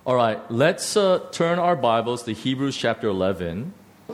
All right, let's turn our Bibles to Hebrews chapter 11.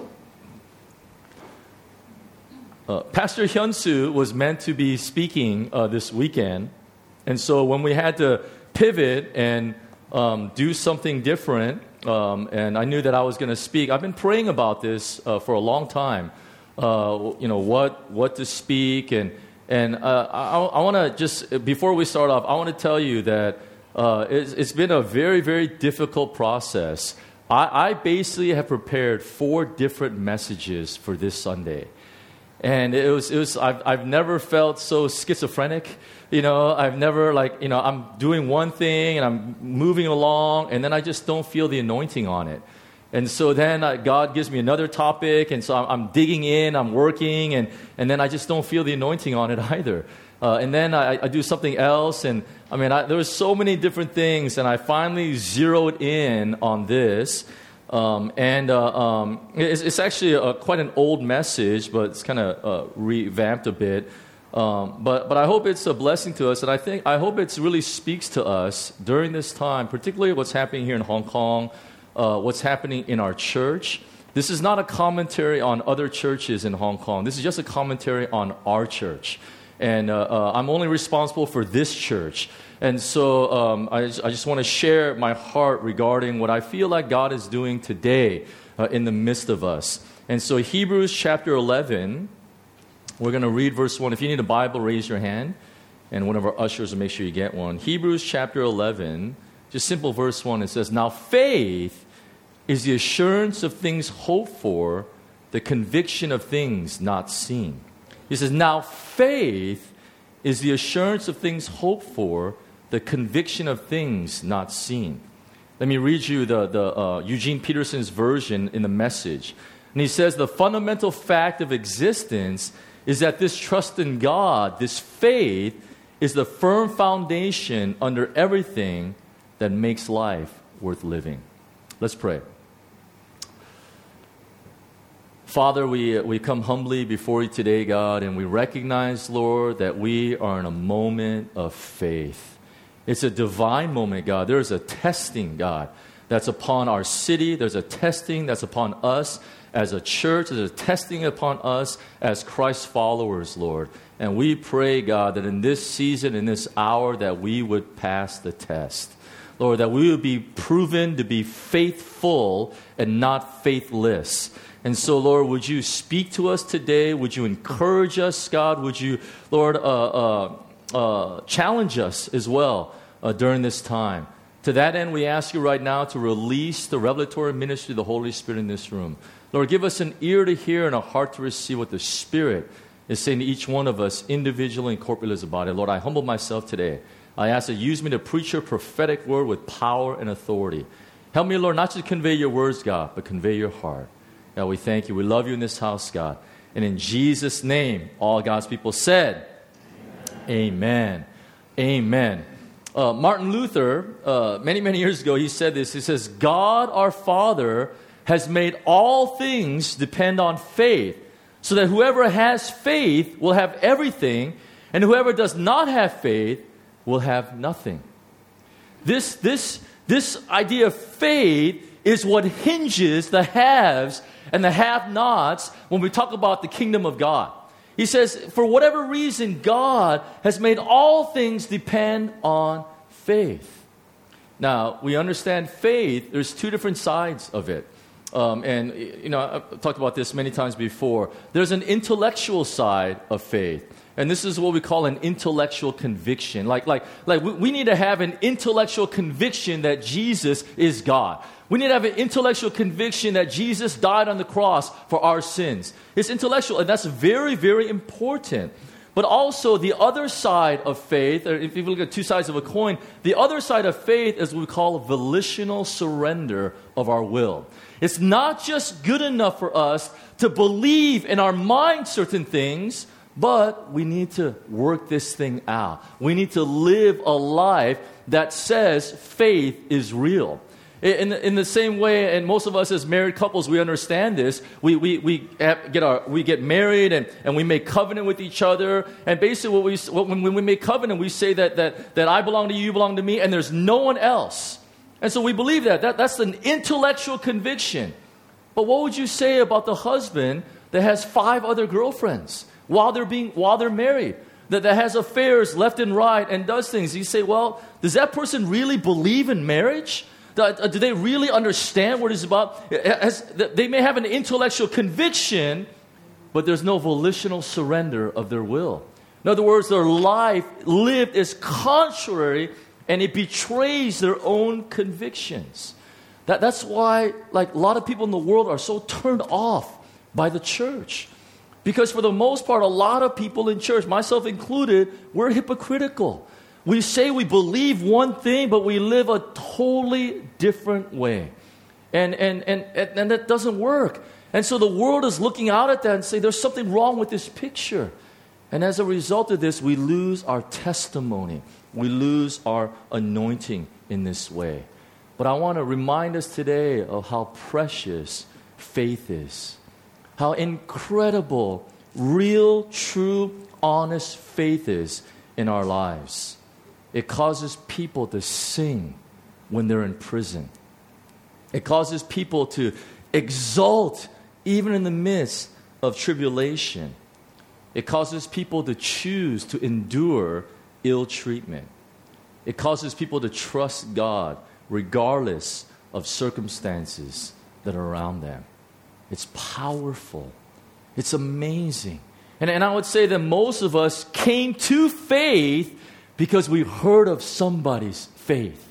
Pastor Hyun-soo was meant to be speaking this weekend. And so when we had to pivot and do something different, and I knew that I was going to speak, I've been praying about this for a long time. What to speak. And I want to just, before we start off, I want to tell you that it's been a very, very difficult process. I basically have prepared 4 different messages for this Sunday. And I've never felt so schizophrenic. I've never I'm doing one thing and I'm moving along and then I just don't feel the anointing on it. And so then God gives me another topic and so I'm digging in, I'm working and then I just don't feel the anointing on it either. And then I do something else and there were so many different things and I finally zeroed in on this. It's actually quite an old message, but it's kind of revamped a bit. But I hope it's a blessing to us, and I hope it really speaks to us during this time, particularly what's happening here in Hong Kong, what's happening in our church. This is not a commentary on other churches in Hong Kong. This is just a commentary on our church. And I'm only responsible for this church. And so I just want to share my heart regarding what I feel like God is doing today in the midst of us. And so Hebrews chapter 11, we're going to read verse 1. If you need a Bible, raise your hand. And one of our ushers will make sure you get one. Hebrews chapter 11, just simple verse 1. It says, "Now faith is the assurance of things hoped for, the conviction of things not seen." He says, "Now faith is the assurance of things hoped for, the conviction of things not seen." Let me read you the Eugene Peterson's version in the Message. And he says, "The fundamental fact of existence is that this trust in God, this faith, is the firm foundation under everything that makes life worth living." Let's pray. Father, we come humbly before you today, God, and we recognize, Lord, that we are in a moment of faith. It's a divine moment, God. There is a testing, God, that's upon our city. There's a testing that's upon us as a church. There's a testing upon us as Christ followers, Lord. And we pray, God, that in this season, in this hour, that we would pass the test. Lord, that we would be proven to be faithful and not faithless. And so, Lord, would you speak to us today? Would you encourage us, God? Would you, Lord, challenge us as well during this time? To that end, we ask you right now to release the revelatory ministry of the Holy Spirit in this room. Lord, give us an ear to hear and a heart to receive what the Spirit is saying to each one of us individually and corporately as a body. Lord, I humble myself today. I ask that you use me to preach your prophetic word with power and authority. Help me, Lord, not to convey your words, God, but convey your heart. God, we thank you. We love you in this house, God. And in Jesus' name, all God's people said, Amen. Amen. Martin Luther, many, many years ago, he said this. He says, "God our Father has made all things depend on faith, so that whoever has faith will have everything, and whoever does not have faith will have nothing." This idea of faith is what hinges the haves and the have-nots when we talk about the kingdom of God. He says, for whatever reason, God has made all things depend on faith. Now, we understand faith, there's 2 different sides of it. I've talked about this many times before. There's an intellectual side of faith. And this is what we call an intellectual conviction. We need to have an intellectual conviction that Jesus is God. We need to have an intellectual conviction that Jesus died on the cross for our sins. It's intellectual, and that's very, very important. But also the other side of faith, or if you look at 2 sides of a coin, the other side of faith is what we call volitional surrender of our will. It's not just good enough for us to believe in our mind certain things, but we need to work this thing out. We need to live a life that says faith is real. In the same way, and most of us as married couples, we understand this. We get married and we make covenant with each other. And basically, when we make covenant, we say that I belong to you, you belong to me, and there's no one else. And so we believe that's an intellectual conviction. But what would you say about the husband that has 5 other girlfriends while they're married, that has affairs left and right and does things? You say, well, does that person really believe in marriage? Do they really understand what it's about? They may have an intellectual conviction, but there's no volitional surrender of their will. In other words, their life lived is contrary, and it betrays their own convictions. That's why, like, a lot of people in the world are so turned off by the church. Because for the most part, a lot of people in church, myself included, we're hypocritical. We say we believe one thing, but we live a totally different way. And that doesn't work. And so the world is looking out at that and say, there's something wrong with this picture. And as a result of this, we lose our testimony. We lose our anointing in this way. But I want to remind us today of how precious faith is. How incredible, real, true, honest faith is in our lives. It causes people to sing when they're in prison. It causes people to exult even in the midst of tribulation. It causes people to choose to endure ill treatment. It causes people to trust God regardless of circumstances that are around them. It's powerful. It's amazing. And I would say that most of us came to faith because we heard of somebody's faith.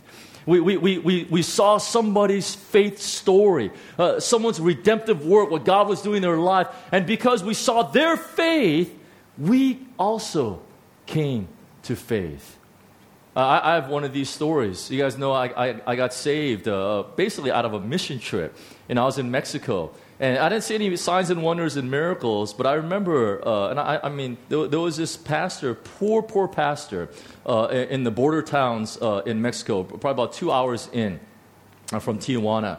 We saw somebody's faith story, someone's redemptive work, what God was doing in their life. And because we saw their faith, we also came to faith. I have one of these stories. You guys know I got saved basically out of a mission trip. And I was in Mexico. And I didn't see any signs and wonders and miracles, but I remember, there was this pastor, poor pastor, in the border towns in Mexico, probably about 2 hours in from Tijuana.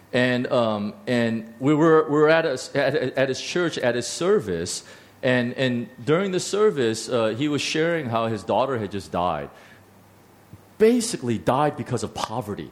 And we were at his church, at his service, and during the service, he was sharing how his daughter had just died. Basically died because of poverty.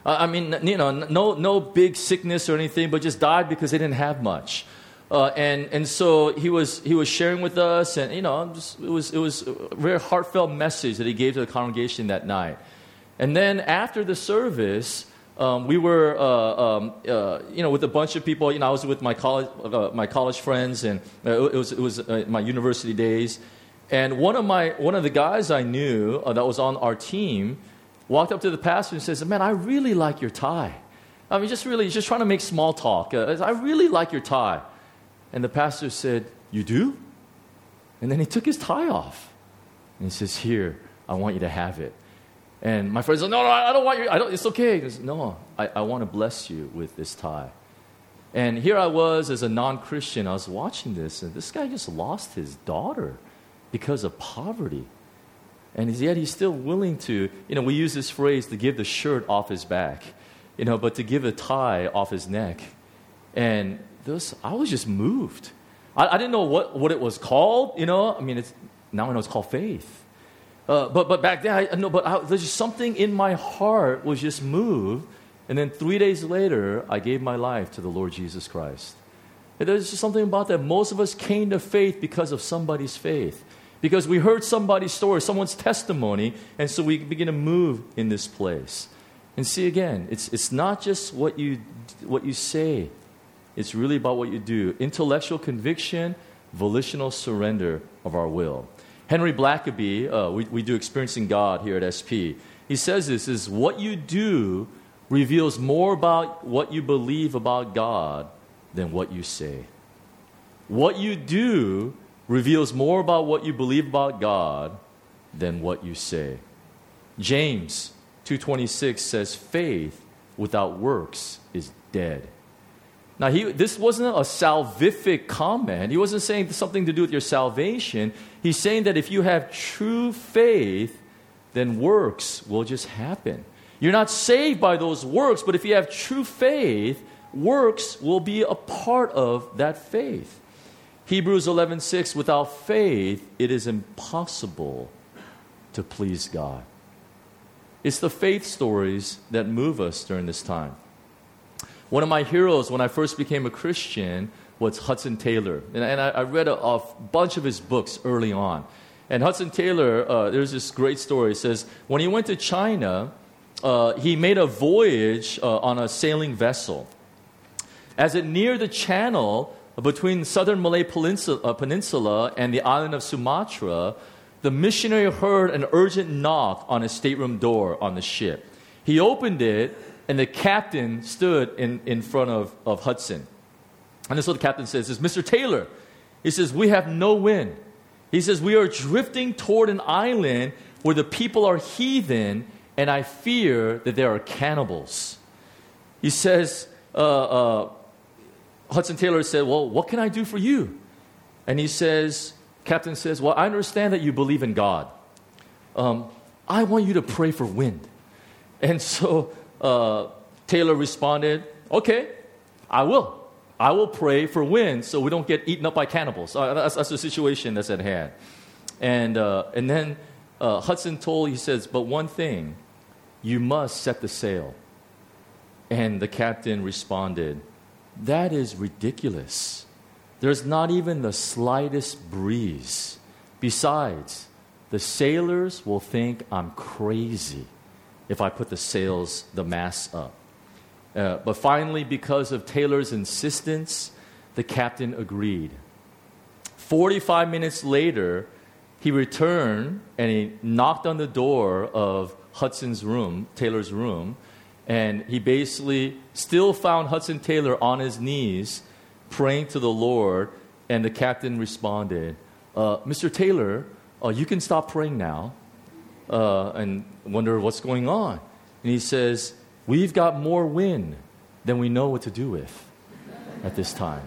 No big sickness or anything, but just died because they didn't have much. And so he was sharing with us, and it was a very heartfelt message that he gave to the congregation that night. And then after the service, we were with a bunch of people. I was with my college friends, and it was my university days. And one of the guys I knew that was on our team walked up to the pastor and says, "Man, I really like your tie." Just trying to make small talk. "I really like your tie." And the pastor said, "You do?" And then he took his tie off. And he says, "Here, I want you to have it." And my friend said, No, I don't want it's okay. He goes, "No, I want to bless you with this tie." And here I was as a non-Christian. I was watching this, and this guy just lost his daughter because of poverty. And yet he's still willing to, we use this phrase, to give the shirt off his back, but to give a tie off his neck. And I was just moved. I didn't know what it was called, now I know it's called faith. But back then, there's just something in my heart was just moved. And then 3 days later, I gave my life to the Lord Jesus Christ. And there's just something about that. Most of us came to faith because of somebody's faith. Because we heard somebody's story, someone's testimony, and so we begin to move in this place. And see, again, it's not just what you say. It's really about what you do. Intellectual conviction, volitional surrender of our will. Henry Blackaby, we do Experiencing God here at SP. He says this is what you do reveals more about what you believe about God than what you say. What you do reveals more about what you believe about God than what you say. James 2:26 says, "Faith without works is dead." Now, this wasn't a salvific comment. He wasn't saying something to do with your salvation. He's saying that if you have true faith, then works will just happen. You're not saved by those works, but if you have true faith, works will be a part of that faith. Hebrews 11:6, without faith, it is impossible to please God. It's the faith stories that move us during this time. One of my heroes when I first became a Christian was Hudson Taylor. And I read a bunch of his books early on. And Hudson Taylor, there's this great story. It says, when he went to China, he made a voyage on a sailing vessel. As it neared the channel between southern Malay Peninsula and the island of Sumatra, the missionary heard an urgent knock on his stateroom door on the ship. He opened it, and the captain stood in front of Hudson. And this is what the captain says, Mr. Taylor, he says, we have no wind. He says, we are drifting toward an island where the people are heathen, and I fear that there are cannibals. He says, Hudson Taylor said, well, what can I do for you? And he says, captain says, well, I understand that you believe in God. I want you to pray for wind. And so Taylor responded, okay, I will. I will pray for wind so we don't get eaten up by cannibals. That's the situation that's at hand. And then Hudson he says, but one thing, you must set the sail. And the captain responded, that is ridiculous. There's not even the slightest breeze. Besides, the sailors will think I'm crazy if I put the mast up. But finally, because of Taylor's insistence, the captain agreed. 45 minutes later, he returned and he knocked on the door of Taylor's room, and he basically still found Hudson Taylor on his knees praying to the Lord, and the captain responded, Mr. Taylor, you can stop praying now, and wonder what's going on. And he says, we've got more wind than we know what to do with at this time.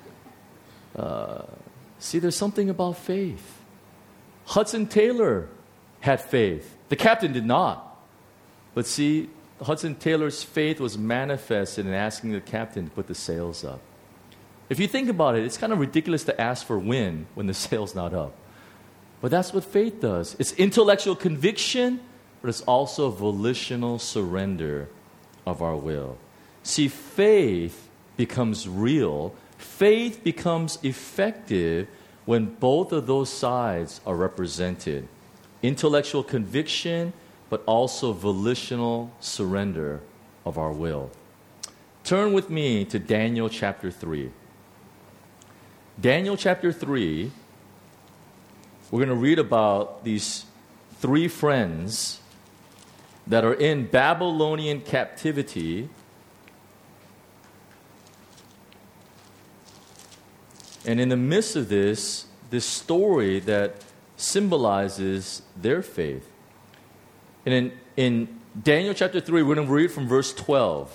See, there's something about faith. Hudson Taylor had faith. The captain did not. But see, Hudson Taylor's faith was manifested in asking the captain to put the sails up. If you think about it, it's kind of ridiculous to ask for wind when the sail's not up. But that's what faith does. It's intellectual conviction, but it's also volitional surrender of our will. See, faith becomes real. Faith becomes effective when both of those sides are represented. Intellectual conviction, but also volitional surrender of our will. Turn with me to Daniel chapter 3. Daniel chapter 3, we're going to read about these three friends that are in Babylonian captivity. And in the midst of this story that symbolizes their faith. And in Daniel chapter 3, we're going to read from verse 12.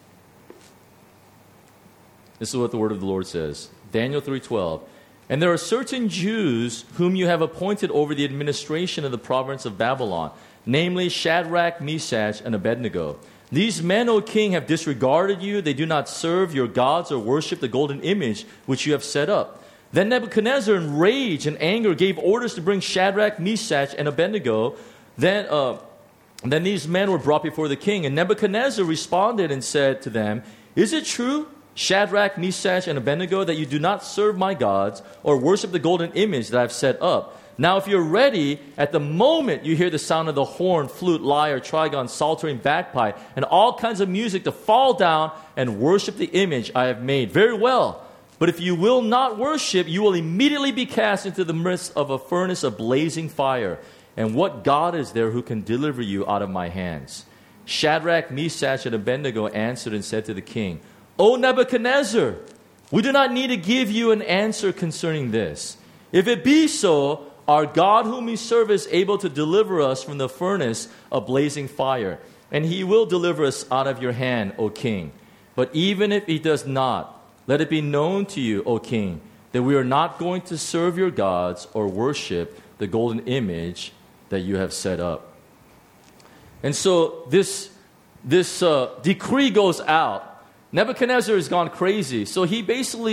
This is what the word of the Lord says. Daniel 3:12. And there are certain Jews whom you have appointed over the administration of the province of Babylon, namely Shadrach, Meshach, and Abednego. These men, O king, have disregarded you. They do not serve your gods or worship the golden image which you have set up. Then Nebuchadnezzar, in rage and anger, gave orders to bring Shadrach, Meshach, and Abednego. Then these men were brought before the king. And Nebuchadnezzar responded and said to them, is it true, Shadrach, Meshach, and Abednego, that you do not serve my gods or worship the golden image that I have set up? Now, if you're ready, at the moment you hear the sound of the horn, flute, lyre, trigon, psaltery, and bagpipe, and all kinds of music, to fall down and worship the image I have made. Very well. But if you will not worship, you will immediately be cast into the midst of a furnace of blazing fire. And what God is there who can deliver you out of my hands? Shadrach, Meshach, and Abednego answered and said to the king, O Nebuchadnezzar, we do not need to give you an answer concerning this. If it be so, our God whom we serve is able to deliver us from the furnace of blazing fire, and he will deliver us out of your hand, O king. But even if he does not, let it be known to you, O king, that we are not going to serve your gods or worship the golden image that you have set up. And so this decree goes out. Nebuchadnezzar has gone crazy. So he basically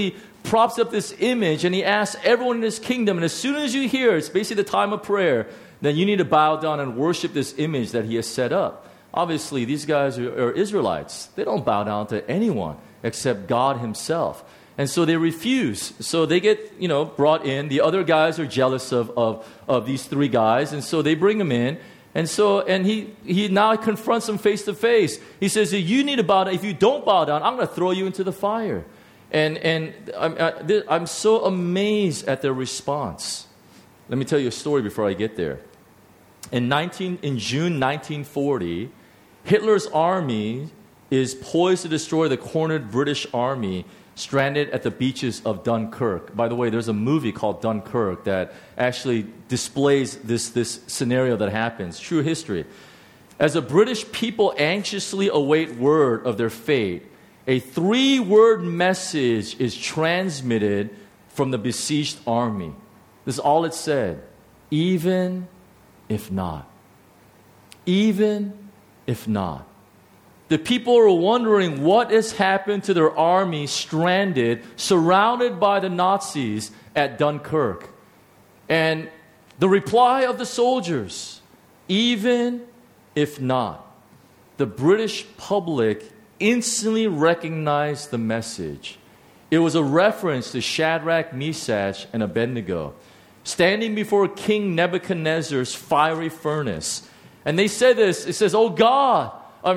props up this image and he asks everyone in his kingdom, and as soon as you hear, it's basically the time of prayer, then you need to bow down and worship this image that he has set up. Obviously, these guys are Israelites. They don't bow down to anyone except God himself. And so they refuse. So they get, brought in. The other guys are jealous of these three guys, and so they bring him in. And he now confronts them face to face. He says, you need to bow down. If you don't bow down, I'm going to throw you into the fire. And I'm so amazed at their response. Let me tell you a story before I get there. In June 1940, Hitler's army is poised to destroy the cornered British army stranded at the beaches of Dunkirk. By the way, there's a movie called Dunkirk that actually displays this scenario that happens. True history. As the British people anxiously await word of their fate, a 3-word message is transmitted from the besieged army. This is all it said. Even if not. Even if not. The people are wondering what has happened to their army stranded, surrounded by the Nazis at Dunkirk. And the reply of the soldiers, even if not. The British public instantly recognized the message. It was a reference to Shadrach, Meshach, and Abednego, standing before King Nebuchadnezzar's fiery furnace. And they said this, it says, "Oh God,"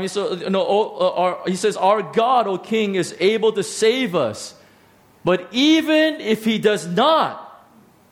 he says, "Our God, O King, is able to save us. But even if he does not,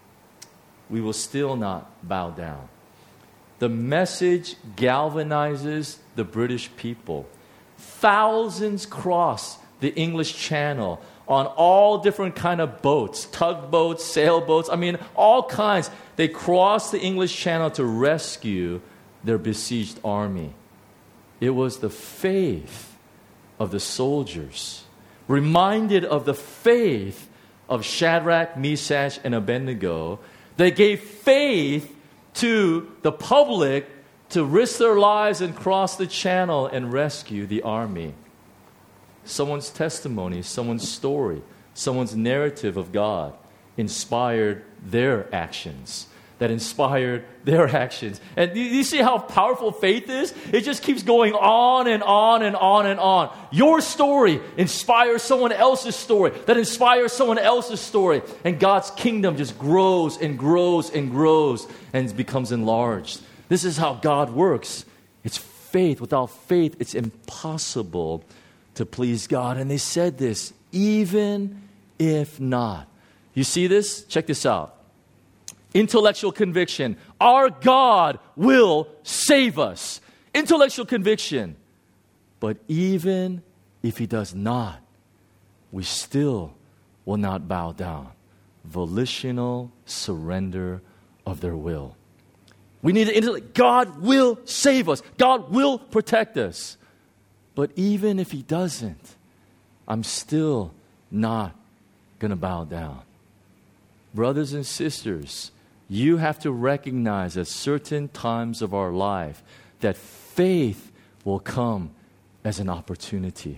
we will still not bow down." The message galvanizes the British people. Thousands cross the English Channel on all different kind of boats, tugboats, sailboats, all kinds. They cross the English Channel to rescue their besieged army. It was the faith of the soldiers, reminded of the faith of Shadrach, Meshach, and Abednego. They gave faith to the public to risk their lives and cross the channel and rescue the army. Someone's testimony, someone's story, someone's narrative of God inspired their actions. That inspired their actions. And you see how powerful faith is? It just keeps going on and on and on and on. Your story inspires someone else's story. That inspires someone else's story. And God's kingdom just grows and grows and grows and becomes enlarged. This is how God works. It's faith. Without faith, it's impossible to please God. And they said this, even if not. You see this? Check this out. Intellectual conviction. Our God will save us. Intellectual conviction. But even if he does not, we still will not bow down. Volitional surrender of their will. We need to intellect. God will save us. God will protect us. But even if he doesn't, I'm still not going to bow down. Brothers and sisters, you have to recognize at certain times of our life that faith will come as an opportunity.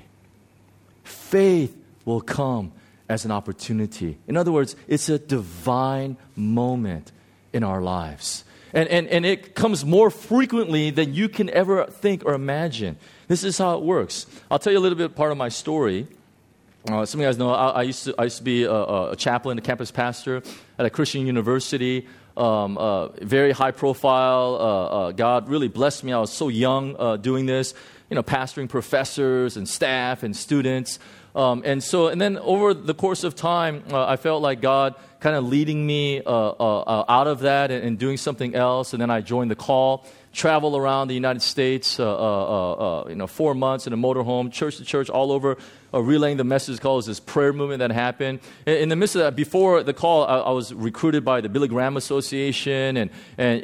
Faith will come as an opportunity. In other words, it's a divine moment in our lives. And it comes more frequently than you can ever think or imagine. This is how it works. I'll tell you a little bit part of my story. Some of you guys know I used to be a chaplain, a campus pastor at a Christian university. Very high profile. God really blessed me. I was so young doing this, pastoring professors and staff and students. And then over the course of time, I felt like God kind of leading me out of that and doing something else. And then I joined the call, travel around the United States, 4 months in a motorhome, church to church, all over, relaying the message called this prayer movement that happened. In the midst of that, before the call, I was recruited by the Billy Graham Association, and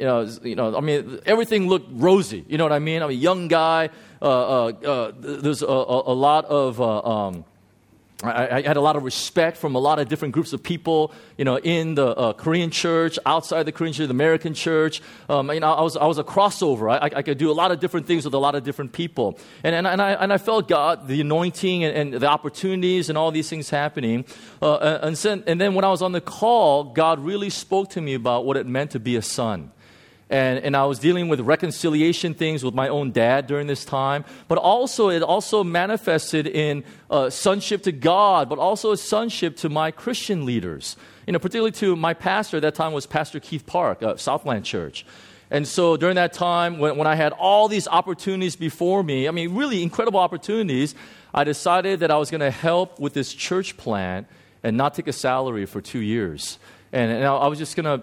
everything looked rosy. You know what I mean? I'm a young guy. There's a lot of I had a lot of respect from a lot of different groups of people, in the Korean church, outside the Korean church, the American church. I was a crossover. I could do a lot of different things with a lot of different people. And I felt God, the anointing and the opportunities and all these things happening. And then when I was on the call, God really spoke to me about what it meant to be a son. And I was dealing with reconciliation things with my own dad during this time. But it also manifested in sonship to God, but also a sonship to my Christian leaders. Particularly to my pastor at that time was Pastor Keith Park of Southland Church. And so during that time, when I had all these opportunities before me, really incredible opportunities, I decided that I was going to help with this church plant and not take a salary for 2 years. And I'm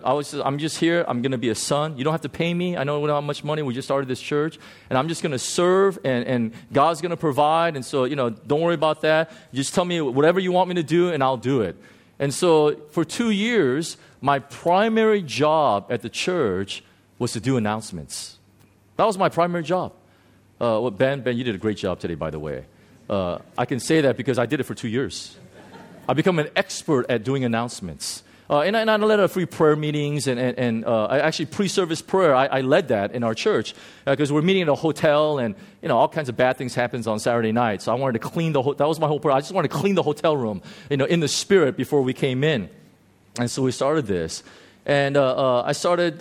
just here. I'm going to be a son. You don't have to pay me. I know we don't have much money. We just started this church. And I'm just going to serve, and God's going to provide. And so, don't worry about that. Just tell me whatever you want me to do, and I'll do it. And so for 2 years, my primary job at the church was to do announcements. That was my primary job. Ben, you did a great job today, by the way. I can say that because I did it for 2 years. I become an expert at doing announcements. And I led a free prayer meetings, and I actually pre-service prayer. I led that in our church because we're meeting at a hotel, and all kinds of bad things happens on Saturday night. So I wanted to clean that was my whole prayer. I just wanted to clean the hotel room, in the spirit before we came in. And so we started this, and I started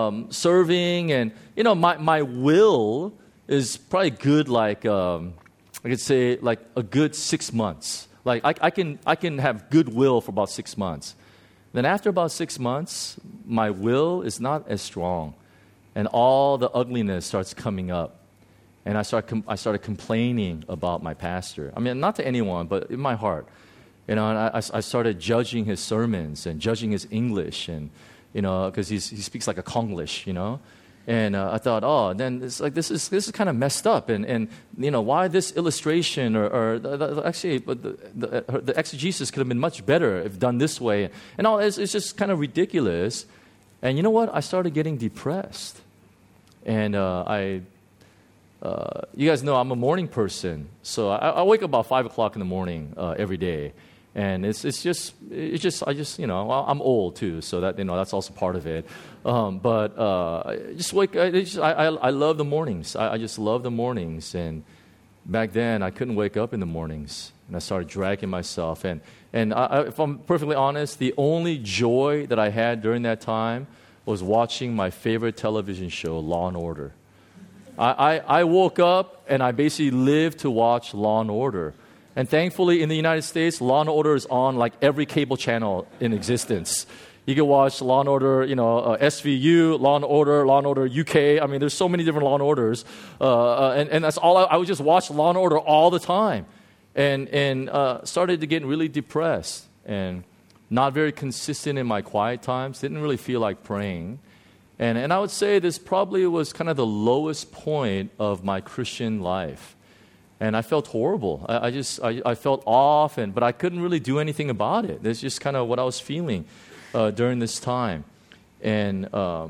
serving, and my will is probably good, like I could say, like a good 6 months. Like I can have good will for about 6 months. Then after about 6 months, my will is not as strong, and all the ugliness starts coming up. And I started complaining about my pastor. Not to anyone, but in my heart. And I started judging his sermons and judging his English, and because he speaks like a Konglish, And I thought, then it's like this is kind of messed up, and why this illustration or the exegesis could have been much better if done this way, and all it's just kind of ridiculous. And you know what? I started getting depressed, and you guys know I'm a morning person, so I wake up about 5 o'clock in the morning every day. And it's just I'm old too, so that that's also part of it. But I love the mornings. I just love the mornings. And back then I couldn't wake up in the mornings, and I started dragging myself. And if I'm perfectly honest, the only joy that I had during that time was watching my favorite television show, Law and Order. I woke up and I basically lived to watch Law and Order. And thankfully, in the United States, Law & Order is on like every cable channel in existence. You can watch Law & Order, SVU, Law & Order UK. There's so many different Law & Orders. And that's all. I would just watch Law & Order all the time. And started to get really depressed and not very consistent in my quiet times. Didn't really feel like praying. And I would say this probably was kind of the lowest point of my Christian life. And I felt horrible. I felt off, but I couldn't really do anything about it. That's just kind of what I was feeling during this time. And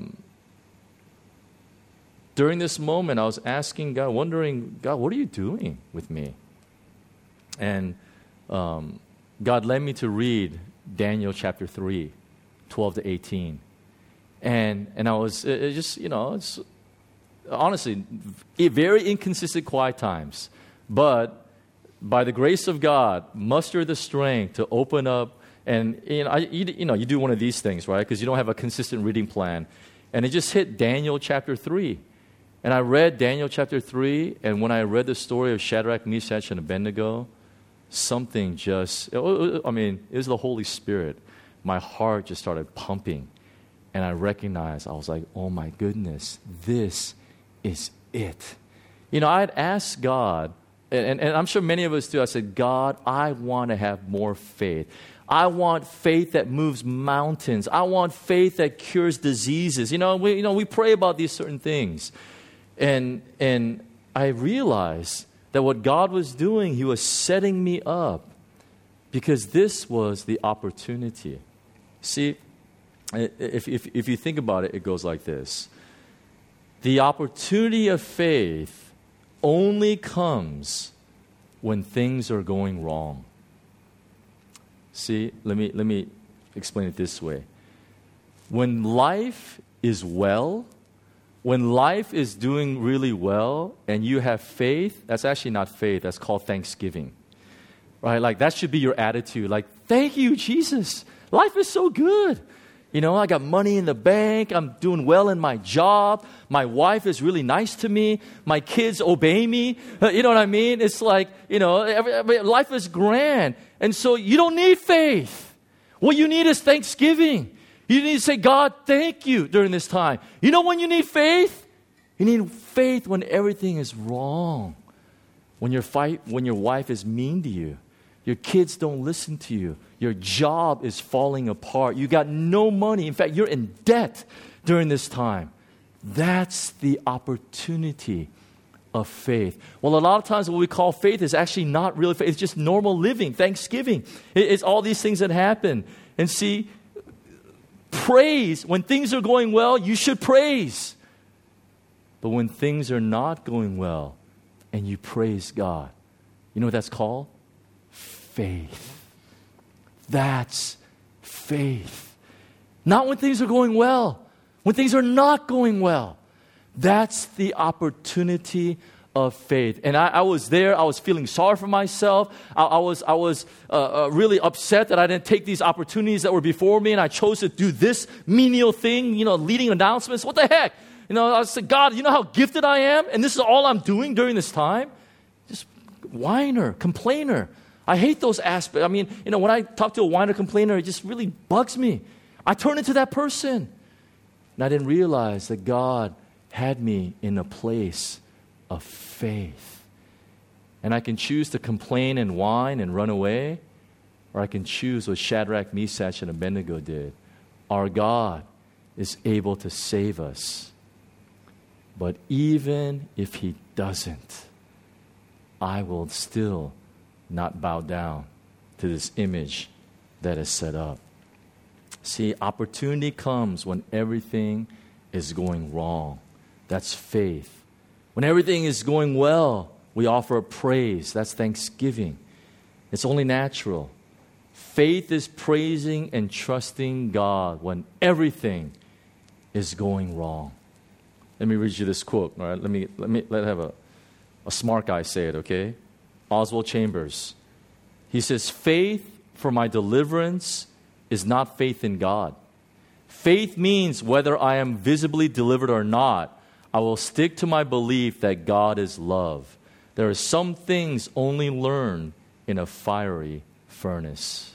during this moment, I was asking God, wondering, God, what are you doing with me? And God led me to read Daniel chapter 3, 12 to 18. And I was it's honestly very inconsistent quiet times. But by the grace of God, muster the strength to open up, and you do one of these things, right? Because you don't have a consistent reading plan, and it just hit Daniel chapter 3, and I read Daniel chapter 3, and when I read the story of Shadrach, Meshach, and Abednego, something it was the Holy Spirit. My heart just started pumping, and I recognized, I was like, oh my goodness, this is it. I'd asked God. And I'm sure many of us do. I said, God, I want to have more faith. I want faith that moves mountains. I want faith that cures diseases. We pray about these certain things. And I realized that what God was doing, He was setting me up because this was the opportunity. See, if you think about it, it goes like this. The opportunity of faith only comes when things are going wrong. See, let me explain it this way. When life is well, when life is doing really well and you have faith, that's actually not faith, that's called thanksgiving. Right? Like that should be your attitude. Like, thank you, Jesus. Life is so good. You know, I got money in the bank. I'm doing well in my job. My wife is really nice to me. My kids obey me. You know what I mean? It's like, you know, life is grand. And so you don't need faith. What you need is thanksgiving. You need to say, God, thank you during this time. You know when you need faith? You need faith when everything is wrong. When your wife is mean to you. Your kids don't listen to you. Your job is falling apart. You got no money. In fact, you're in debt during this time. That's the opportunity of faith. Well, a lot of times what we call faith is actually not real faith. It's just normal living, thanksgiving. It's all these things that happen. And see, praise, when things are going well, you should praise. But when things are not going well and you praise God, you know what that's called? Faith. That's faith. Not when things are going well. When things are not going well. That's the opportunity of faith. And I was there. I was feeling sorry for myself. I was really upset that I didn't take these opportunities that were before me, and I chose to do this menial thing, you know, leading announcements. What the heck? You know, I said, God, you know how gifted I am? And this is all I'm doing during this time? Just whiner, complainer. I hate those aspects. I mean, you know, when I talk to a whiner complainer, it just really bugs me. I turn into that person. And I didn't realize that God had me in a place of faith. And I can choose to complain and whine and run away, or I can choose what Shadrach, Meshach, and Abednego did. Our God is able to save us. But even if He doesn't, I will still not bow down to this image that is set up. See, opportunity comes when everything is going wrong. That's faith. When everything is going well, we offer a praise. That's thanksgiving. It's only natural. Faith is praising and trusting God when everything is going wrong. Let me read you this quote. All right, let have a smart guy say it, okay? Oswald Chambers. He says, faith for my deliverance is not faith in God. Faith means whether I am visibly delivered or not, I will stick to my belief that God is love. There are some things only learned in a fiery furnace.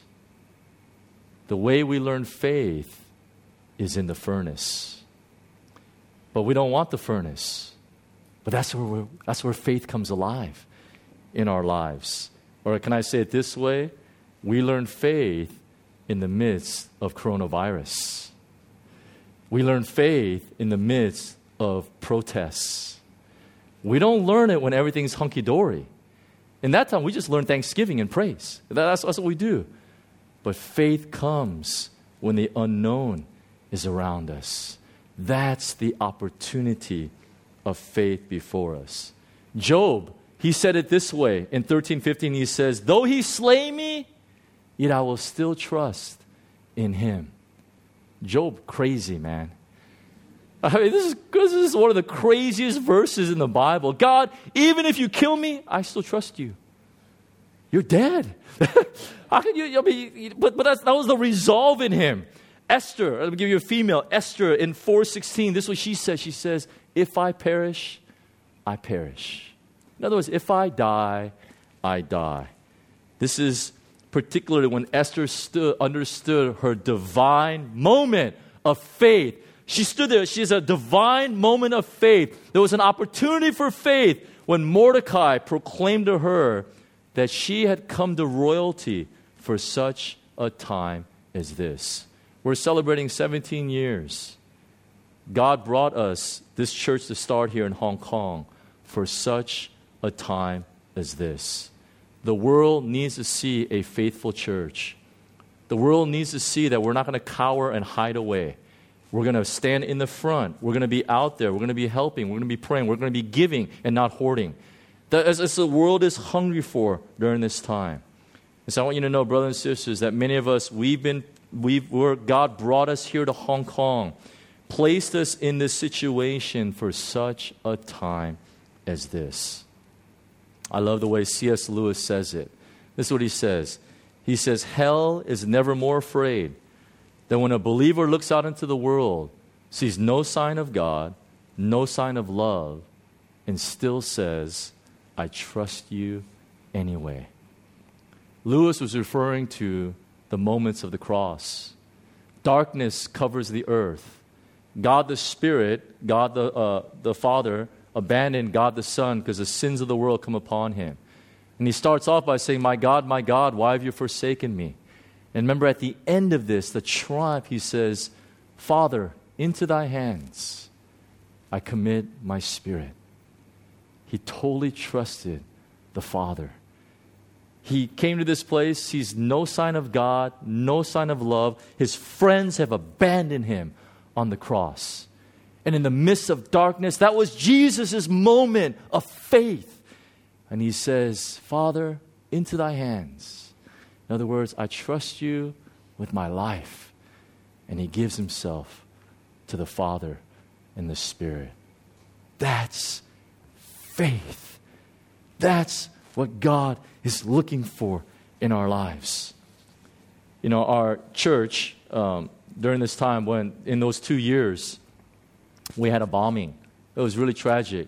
The way we learn faith is in the furnace. But we don't want the furnace. But that's where faith comes alive in our lives. Or can I say it this way? We learn faith in the midst of coronavirus. We learn faith in the midst of protests. We don't learn it when everything's hunky-dory. In that time, we just learn thanksgiving and praise. That's what we do. But faith comes when the unknown is around us. That's the opportunity of faith before us. Job, he said it this way. In 13:15, he says, though He slay me, yet I will still trust in Him. Job, crazy, man. I mean, this is one of the craziest verses in the Bible. God, even if you kill me, I still trust you. You're dead. How can you? I mean, but that was the resolve in him. Esther, let me give you a female. Esther in 4:16. This is what she says. She says, "If I perish, I perish." In other words, if I die, I die. This is particularly when Esther understood her divine moment of faith. She stood there. She has a divine moment of faith. There was an opportunity for faith when Mordecai proclaimed to her that she had come to royalty for such a time as this. We're celebrating 17 years. God brought us this church to start here in Hong Kong for such a time as this. The world needs to see a faithful church. The world needs to see that we're not going to cower and hide away. We're going to stand in the front. We're going to be out there. We're going to be helping. We're going to be praying. We're going to be giving and not hoarding. As the world is hungry for during this time. So I want you to know, brothers and sisters, that many of us, God brought us here to Hong Kong, placed us in this situation for such a time as this. I love the way C.S. Lewis says it. This is what he says. He says, hell is never more afraid than when a believer looks out into the world, sees no sign of God, no sign of love, and still says, I trust you anyway. Lewis was referring to the moments of the cross. Darkness covers the earth. God the Spirit, God the Father, abandoned God the Son because the sins of the world come upon him. And he starts off by saying, my God, why have you forsaken me? And remember at the end of this, the triumph, he says, Father, into thy hands I commit my spirit. He totally trusted the Father. He came to this place, sees no sign of God, no sign of love. His friends have abandoned him on the cross. And in the midst of darkness, that was Jesus' moment of faith. And he says, Father, into thy hands. In other words, I trust you with my life. And he gives himself to the Father and the Spirit. That's faith. That's what God is looking for in our lives. You know, our church, during this time when, in those 2 years, we had a bombing. It was really tragic.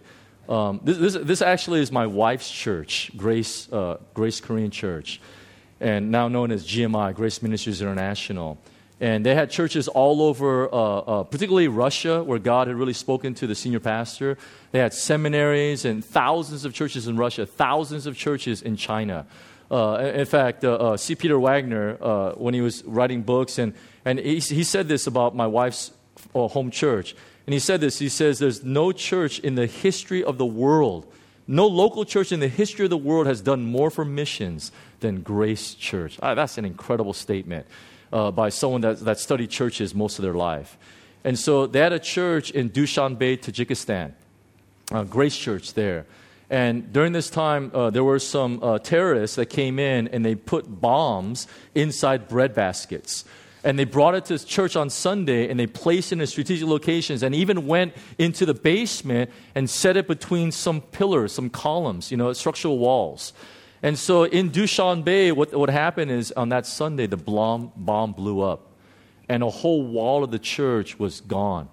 This actually is my wife's church, Grace Korean Church, and now known as GMI, Grace Ministries International. And they had churches all over, particularly Russia, where God had really spoken to the senior pastor. They had seminaries and thousands of churches in Russia, thousands of churches in China. In fact, C. Peter Wagner, when he was writing books, and he said this about my wife's home church. And he said this, he says, there's no church in the history of the world, no local church in the history of the world has done more for missions than Grace Church. That's an incredible statement by someone that studied churches most of their life. And so they had a church in Dushanbe, Tajikistan, Grace Church there. And during this time, there were some terrorists that came in and they put bombs inside bread baskets. And they brought it to church on Sunday, and they placed it in strategic locations, and even went into the basement and set it between some pillars, some columns, structural walls. And so in Dushanbe, what happened is on that Sunday, the bomb blew up, and a whole wall of the church was gone.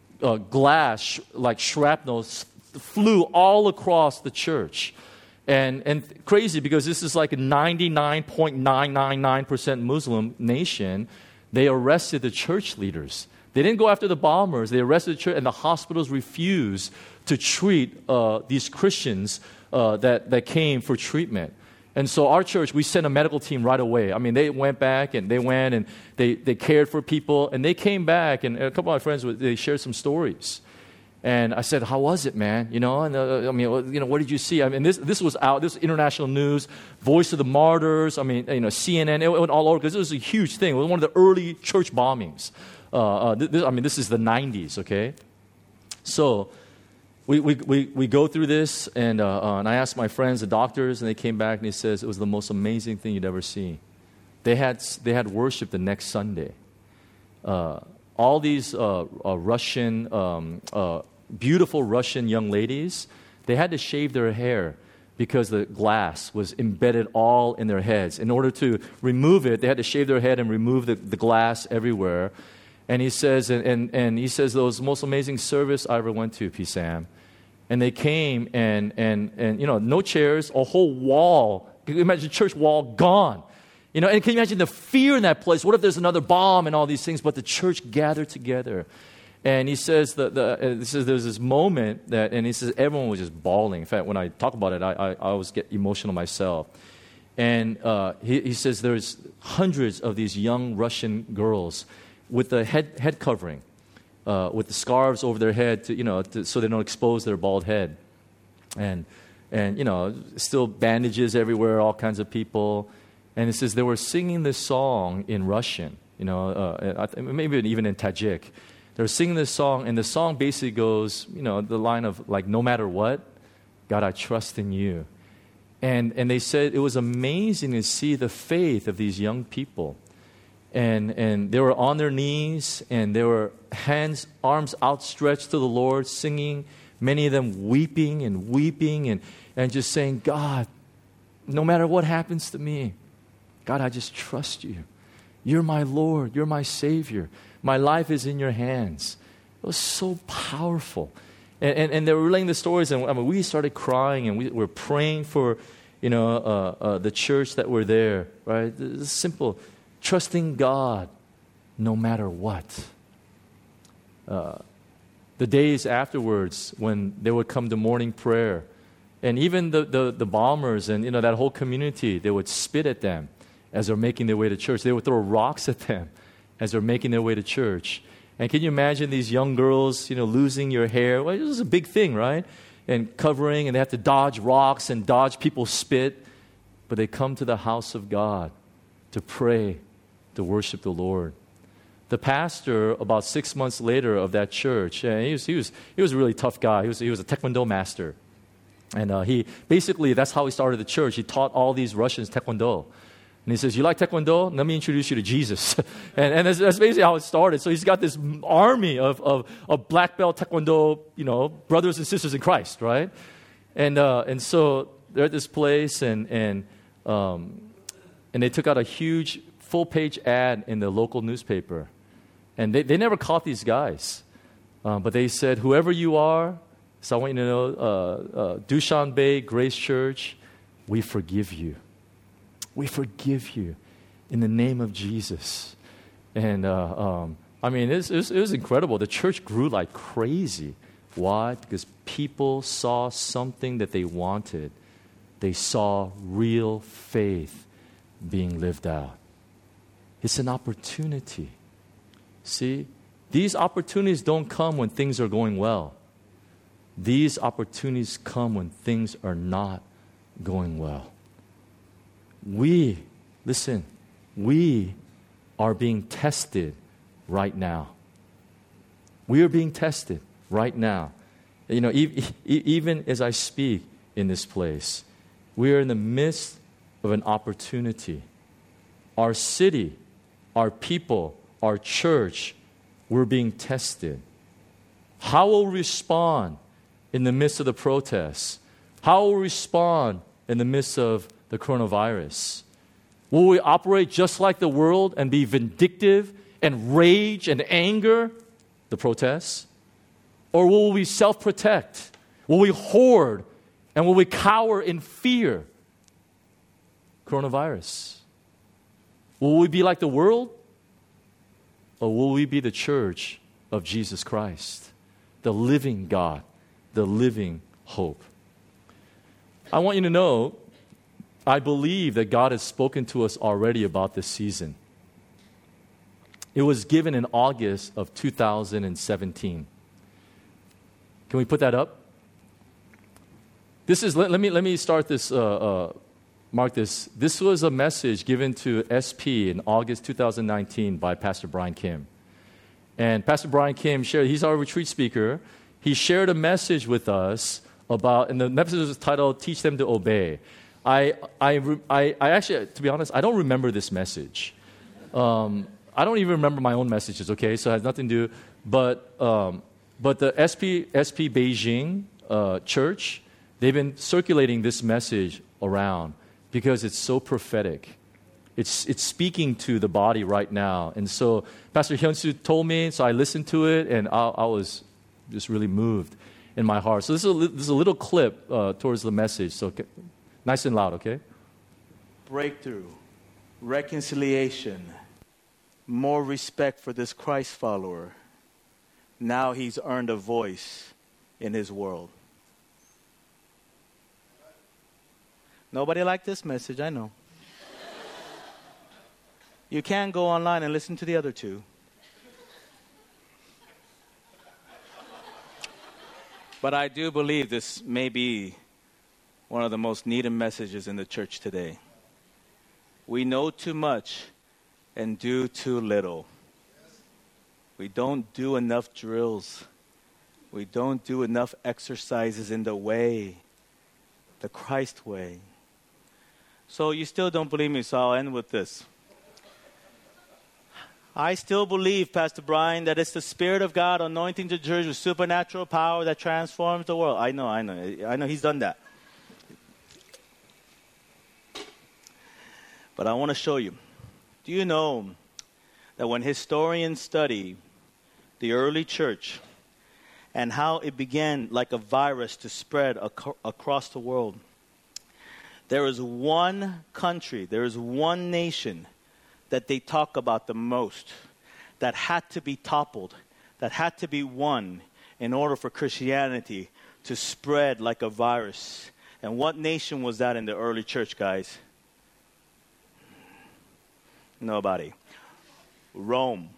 Glass, like shrapnel, flew all across the church. And crazy, because this is like a 99.999% Muslim nation. They arrested the church leaders. They didn't go after the bombers. They arrested the church, and the hospitals refused to treat these Christians that came for treatment. And so our church, we sent a medical team right away. I mean, they went back, and they cared for people, and they came back, and a couple of my friends, they shared some stories. And I said, how was it, man? What did you see? I mean, this was out. This was international news. Voice of the Martyrs. I mean, CNN. It went all over because it was a huge thing. It was one of the early church bombings. This is the 90s, okay? So we go through this, and I asked my friends, the doctors, and they came back, and they says it was the most amazing thing you'd ever see. They had worship the next Sunday. All these Russian, beautiful Russian young ladies, they had to shave their hair because the glass was embedded all in their heads. In order to remove it, they had to shave their head and remove the glass everywhere. And he says, and he says, those most amazing service I ever went to, PSAM. And they came and no chairs, a whole wall. Can you imagine church wall gone? And can you imagine the fear in that place? What if there's another bomb and all these things? But the church gathered together. And he says there's this moment and he says everyone was just bawling. In fact, when I talk about it, I always get emotional myself. And he says there's hundreds of these young Russian girls with the head covering, with the scarves over their head so they don't expose their bald head. And still bandages everywhere, all kinds of people. And it says they were singing this song in Russian, maybe even in Tajik. They were singing this song, and the song basically goes, the line of like, no matter what, God, I trust in you. And they said it was amazing to see the faith of these young people. And they were on their knees, and they were arms outstretched to the Lord, singing, many of them weeping and just saying, God, no matter what happens to me, God, I just trust you. You're my Lord. You're my Savior. My life is in your hands. It was so powerful. And they were relaying the stories, and we started crying, and we were praying for, the church that were there, right? It's simple, trusting God no matter what. The days afterwards, when they would come to morning prayer, and even the bombers and that whole community, they would spit at them as they're making their way to church. They would throw rocks at them as they're making their way to church. And can you imagine these young girls, losing your hair? Well, this is a big thing, right? And covering, and they have to dodge rocks and dodge people's spit. But they come to the house of God to pray, to worship the Lord. The pastor, about 6 months later of that church, and he was a really tough guy. He was a Taekwondo master. And that's how he started the church. He taught all these Russians Taekwondo. And he says, you like Taekwondo? Let me introduce you to Jesus. and that's basically how it started. So he's got this army of black belt Taekwondo, brothers and sisters in Christ, right? And so they're at this place, and they took out a huge full-page ad in the local newspaper. And they never caught these guys. But they said, whoever you are, so I want you to know, Dushanbe Grace Church, we forgive you. We forgive you in the name of Jesus. And, it was incredible. The church grew like crazy. Why? Because people saw something that they wanted. They saw real faith being lived out. It's an opportunity. See, these opportunities don't come when things are going well. These opportunities come when things are not going well. We are being tested right now. We are being tested right now. Even as I speak in this place, we are in the midst of an opportunity. Our city, our people, our church, we're being tested. How will we respond in the midst of the protests? How will we respond in the midst of the coronavirus? Will we operate just like the world and be vindictive and rage and anger the protests? Or will we self-protect? Will we hoard? And will we cower in fear? Coronavirus. Will we be like the world? Or will we be the church of Jesus Christ, the living God, the living hope? I want you to know, I believe that God has spoken to us already about this season. It was given in August of 2017. Can we put that up? This is, let me start this, mark this. This was a message given to SP in August 2019 by Pastor Brian Kim. And Pastor Brian Kim shared, he's our retreat speaker. He shared a message with us about, and the message was titled, Teach Them to Obey. I actually, to be honest, I don't remember this message. I don't even remember my own messages, okay? So it has nothing to do, but the SP Beijing church, they've been circulating this message around because it's so prophetic. It's speaking to the body right now. And so Pastor Hyun-soo told me, so I listened to it, and I was just really moved in my heart. So this is a little clip towards the message. So nice and loud, okay? Breakthrough, reconciliation, more respect for this Christ follower. Now he's earned a voice in his world. Nobody liked this message, I know. You can go online and listen to the other two. But I do believe this may be one of the most needed messages in the church today. We know too much and do too little. We don't do enough drills. We don't do enough exercises in the way, the Christ way. So you still don't believe me, so I'll end with this. I still believe, Pastor Brian, that it's the Spirit of God anointing the church with supernatural power that transforms the world. I know he's done that. But I want to show you. Do you know that when historians study the early church and how it began like a virus to spread across the world, there is one country, there is one nation that they talk about the most, that had to be toppled, that had to be won in order for Christianity to spread like a virus. And what nation was that in the early church, guys? Nobody. Rome.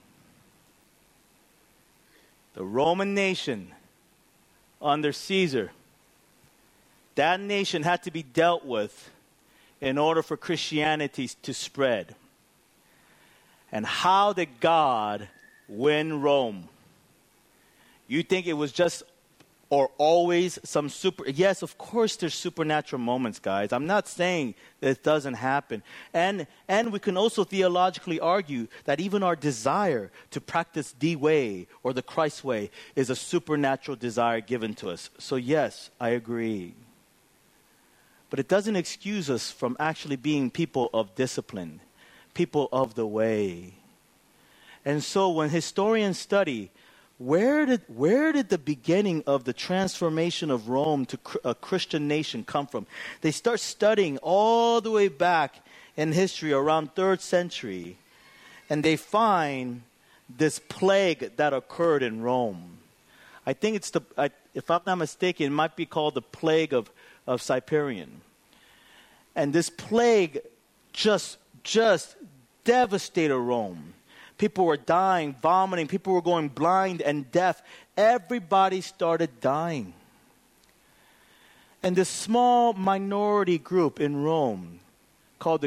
The Roman nation under Caesar. That nation had to be dealt with in order for Christianity to spread. And how did God win Rome? You think it was just or always some yes, of course there's supernatural moments, guys. I'm not saying that it doesn't happen. And we can also theologically argue that even our desire to practice the way or the Christ way is a supernatural desire given to us. So yes, I agree. But it doesn't excuse us from actually being people of discipline, people of the way. And so when historians study, where did the beginning of the transformation of Rome to a Christian nation come from? They start studying all the way back in history around 3rd century, and they find this plague that occurred in Rome. I think it's if I'm not mistaken, it might be called the plague of Cyprian. And this plague just devastated Rome. People were dying, vomiting. People were going blind and deaf. Everybody started dying. And this small minority group in Rome called the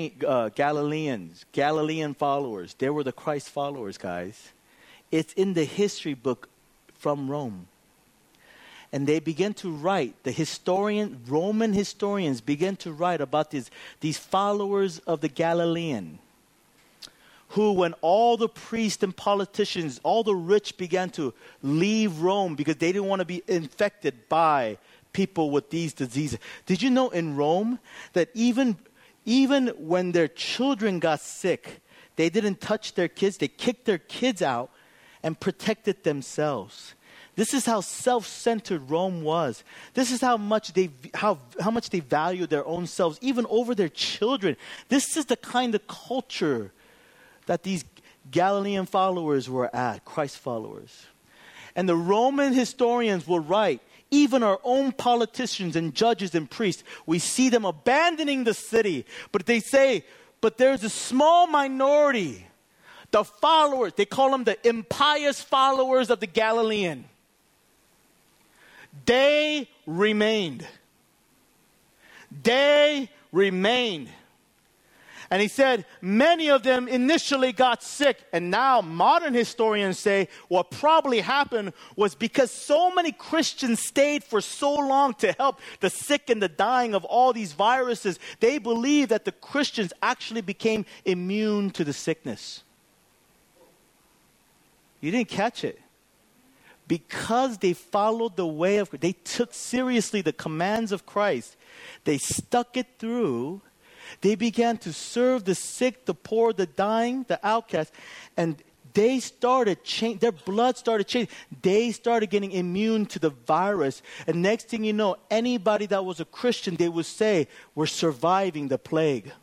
Galilean followers. They were the Christ followers, guys. It's in the history book from Rome. And they began to write, Roman historians began to write about these followers of the Galilean, who, when all the priests and politicians, all the rich began to leave Rome because they didn't want to be infected by people with these diseases. Did you know in Rome that even when their children got sick, they didn't touch their kids, they kicked their kids out and protected themselves. This is how self-centered Rome was. This is how much they valued their own selves, even over their children. This is the kind of culture that these Galilean followers were at, Christ followers. And the Roman historians will write, even our own politicians and judges and priests, we see them abandoning the city. But they say, but there's a small minority, the followers, they call them the impious followers of the Galilean. They remained. They remained. And he said many of them initially got sick. And now modern historians say what probably happened was because so many Christians stayed for so long to help the sick and the dying of all these viruses, they believe that the Christians actually became immune to the sickness. You didn't catch it. Because they followed the way of Christ, they took seriously the commands of Christ, they stuck it through. They began to serve the sick, the poor, the dying, the outcasts, and they started changing. Their blood started changing. They started getting immune to the virus. And next thing you know, anybody that was a Christian, they would say, we're surviving the plague.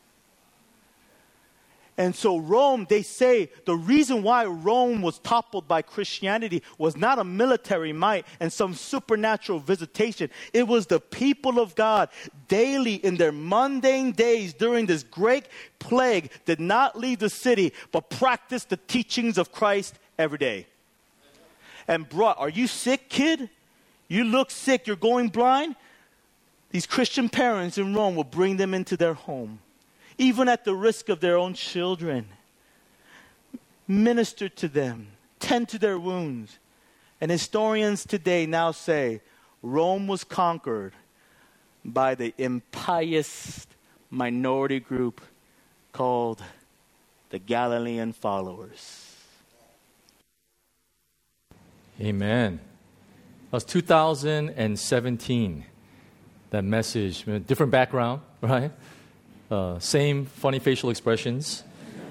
And so Rome, they say, the reason why Rome was toppled by Christianity was not a military might and some supernatural visitation. It was the people of God daily in their mundane days during this great plague did not leave the city, but practiced the teachings of Christ every day. And are you sick, kid? You look sick, you're going blind? These Christian parents in Rome will bring them into their home, even at the risk of their own children. Minister to them, tend to their wounds. And historians today now say Rome was conquered by the impious minority group called the Galilean followers. Amen. That was 2017. That message, different background, right? Same funny facial expressions.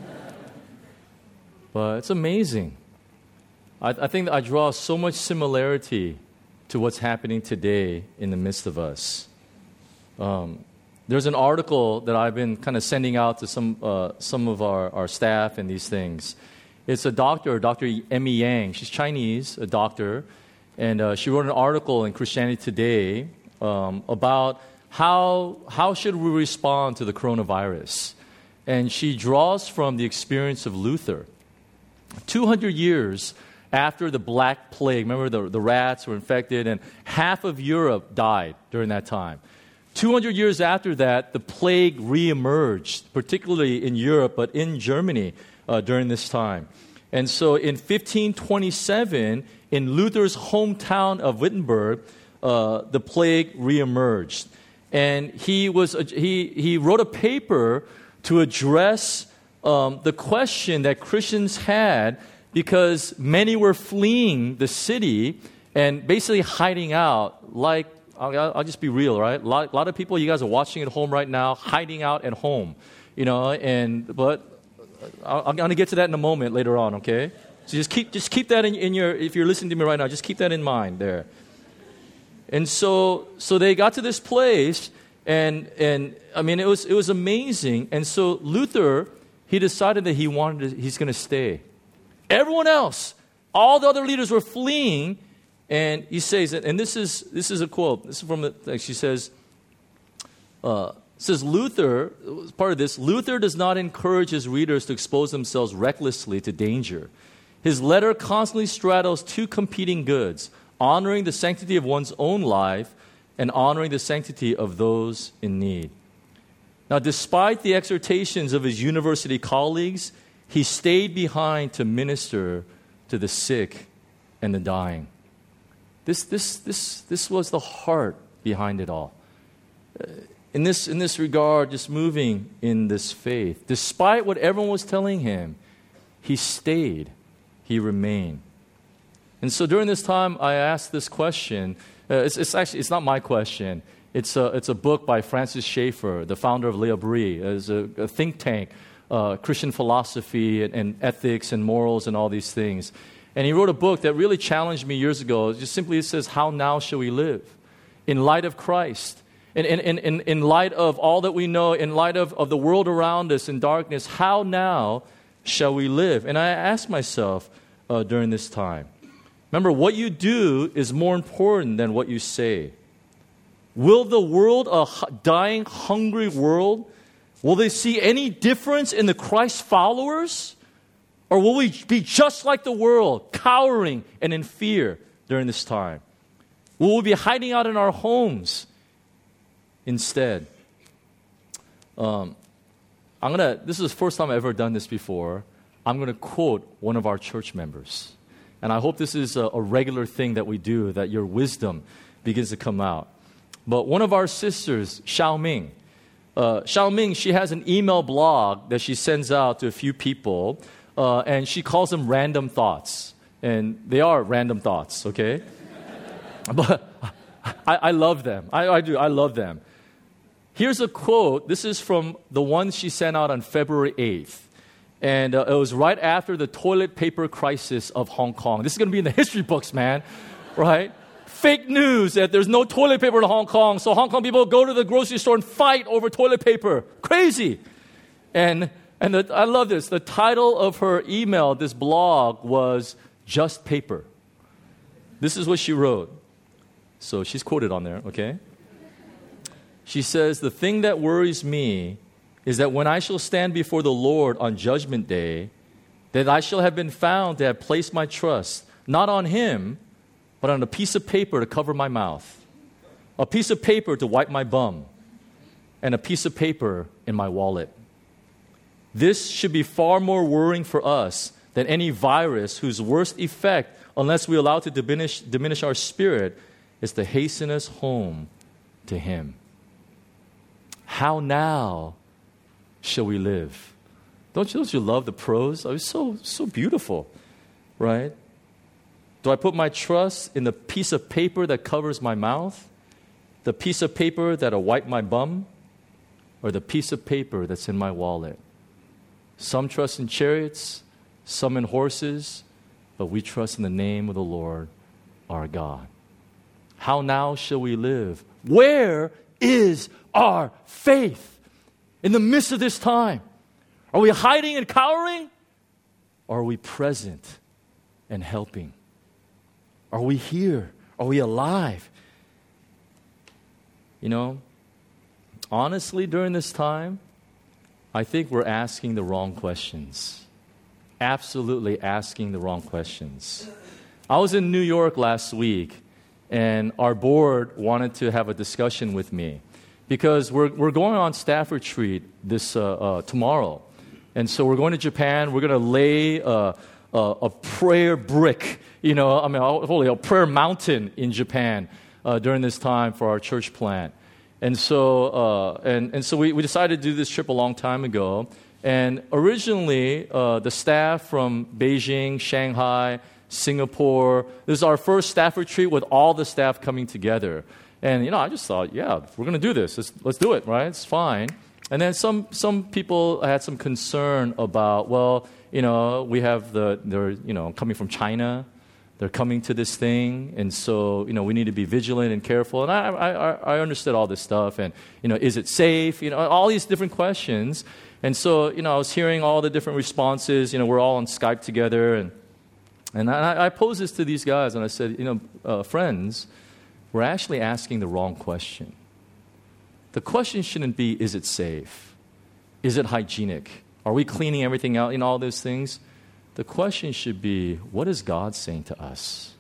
But it's amazing. I think that I draw so much similarity to what's happening today in the midst of us. There's an article that I've been kind of sending out to some of our staff and these things. It's a doctor, Dr. Emmy Yang. She's Chinese, a doctor, and she wrote an article in Christianity Today about how should we respond to the coronavirus. And she draws from the experience of Luther. 200 years after the Black Plague, remember the rats were infected and half of Europe died during that time. 200 years after that, the plague reemerged, particularly in Europe, but in Germany during this time. And so in 1527, in Luther's hometown of Wittenberg, the plague reemerged. And he wrote a paper to address the question that Christians had because many were fleeing the city and basically hiding out. Like, I'll just be real, right? A lot of people, you guys are watching at home right now, hiding out at home, but I'm going to get to that in a moment later on, okay? So just keep that in your, if you're listening to me right now, just keep that in mind there. And so they got to this place, and I mean, it was amazing. And so Luther, he decided that he's going to stay. Everyone else, all the other leaders were fleeing, and he says, and this is a quote. This is from the. She says, Luther, part of this, Luther does not encourage his readers to expose themselves recklessly to danger. His letter constantly straddles two competing goods: honoring the sanctity of one's own life and honoring the sanctity of those in need. Now, despite the exhortations of his university colleagues, he stayed behind to minister to the sick and the dying. This was the heart behind it all. In this regard, just moving in this faith, despite what everyone was telling him, he stayed, he remained. And so during this time, I asked this question. It's not my question. It's a book by Francis Schaeffer, the founder of L'Abri. It's a think tank, Christian philosophy and ethics and morals and all these things. And he wrote a book that really challenged me years ago. It says, how now shall we live? In light of Christ. In light of all that we know, in light of the world around us in darkness, how now shall we live? And I asked myself during this time, remember, what you do is more important than what you say. Will the world, a dying, hungry world, will they see any difference in the Christ followers? Or will we be just like the world, cowering and in fear during this time? Will we be hiding out in our homes instead? This is the first time I've ever done this before. I'm going to quote one of our church members. And I hope this is a regular thing that we do, that your wisdom begins to come out. But one of our sisters, Xiao Ming, she has an email blog that she sends out to a few people, and she calls them random thoughts. And they are random thoughts, okay? But I love them. I do. I love them. Here's a quote. This is from the one she sent out on February 8th. And it was right after the toilet paper crisis of Hong Kong. This is going to be in the history books, man. Right? Fake news that there's no toilet paper in Hong Kong. So Hong Kong people go to the grocery store and fight over toilet paper. Crazy. And I love this. The title of her email, this blog, was Just Paper. This is what she wrote. So she's quoted on there, okay? She says, "The thing that worries me is that when I shall stand before the Lord on Judgment Day, that I shall have been found to have placed my trust, not on Him, but on a piece of paper to cover my mouth, a piece of paper to wipe my bum, and a piece of paper in my wallet. This should be far more worrying for us than any virus whose worst effect, unless we allow it to diminish our spirit, is to hasten us home to Him." How now shall we live? Don't you love the prose? It's so beautiful, right? Do I put my trust in the piece of paper that covers my mouth, the piece of paper that'll wipe my bum, or the piece of paper that's in my wallet? Some trust in chariots, some in horses, but we trust in the name of the Lord our God. How now shall we live? Where is our faith in the midst of this time? Are we hiding and cowering? Or are we present and helping? Are we here? Are we alive? You know, honestly, during this time, I think we're asking the wrong questions. Absolutely asking the wrong questions. I was in New York last week, and our board wanted to have a discussion with me because we're going on staff retreat this tomorrow. And so we're going to Japan. We're going to lay a prayer brick, a prayer mountain in Japan during this time for our church plant. And so we decided to do this trip a long time ago. And originally, the staff from Beijing, Shanghai, Singapore, this is our first staff retreat with all the staff coming together. And, I just thought, yeah, we're going to do this. Let's do it, right? It's fine. And then some people had some concern about, we have they're coming from China. They're coming to this thing, and so we need to be vigilant and careful. And I understood all this stuff, and is it safe? All these different questions. And so I was hearing all the different responses. We're all on Skype together, and I posed this to these guys, and I said, friends, we're actually asking the wrong question. The question shouldn't be, is it safe? Is it hygienic? Are we cleaning everything out in all those things? The question should be, what is God saying to us?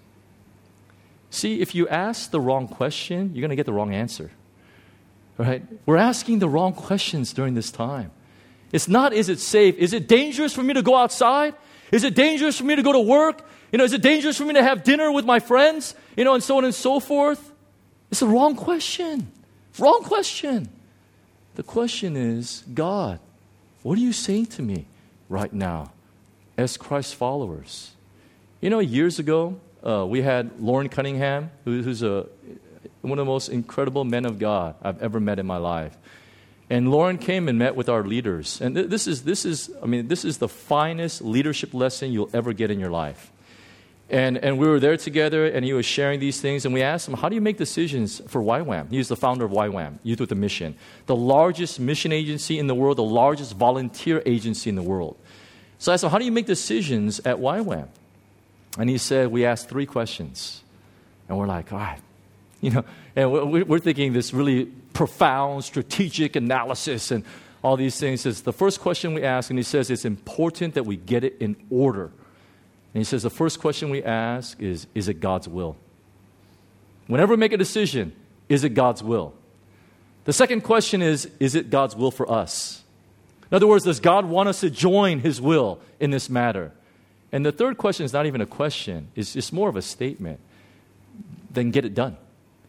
See, if you ask the wrong question, you're going to get the wrong answer. Right? We're asking the wrong questions during this time. It's not, is it safe? Is it dangerous for me to go outside? Is it dangerous for me to go to work? Is it dangerous for me to have dinner with my friends? And so on and so forth. It's the wrong question. Wrong question. The question is, God, what are you saying to me right now as Christ followers? Years ago, we had Lauren Cunningham, who's one of the most incredible men of God I've ever met in my life. And Lauren came and met with our leaders. And this is the finest leadership lesson you'll ever get in your life. And we were there together, and he was sharing these things, and we asked him, how do you make decisions for YWAM? He's the founder of YWAM, Youth with a Mission, the largest mission agency in the world, the largest volunteer agency in the world. So I asked him, how do you make decisions at YWAM? And he said, we asked 3 questions. And we're like, all right. And we're thinking this really profound strategic analysis and all these things. Is the first question we ask, and he says it's important that we get it in order. And he says the first question we ask is it God's will? Whenever we make a decision, is it God's will? The second question is it God's will for us? In other words, does God want us to join His will in this matter? And the third question is not even a question. It's just more of a statement. Then get it done.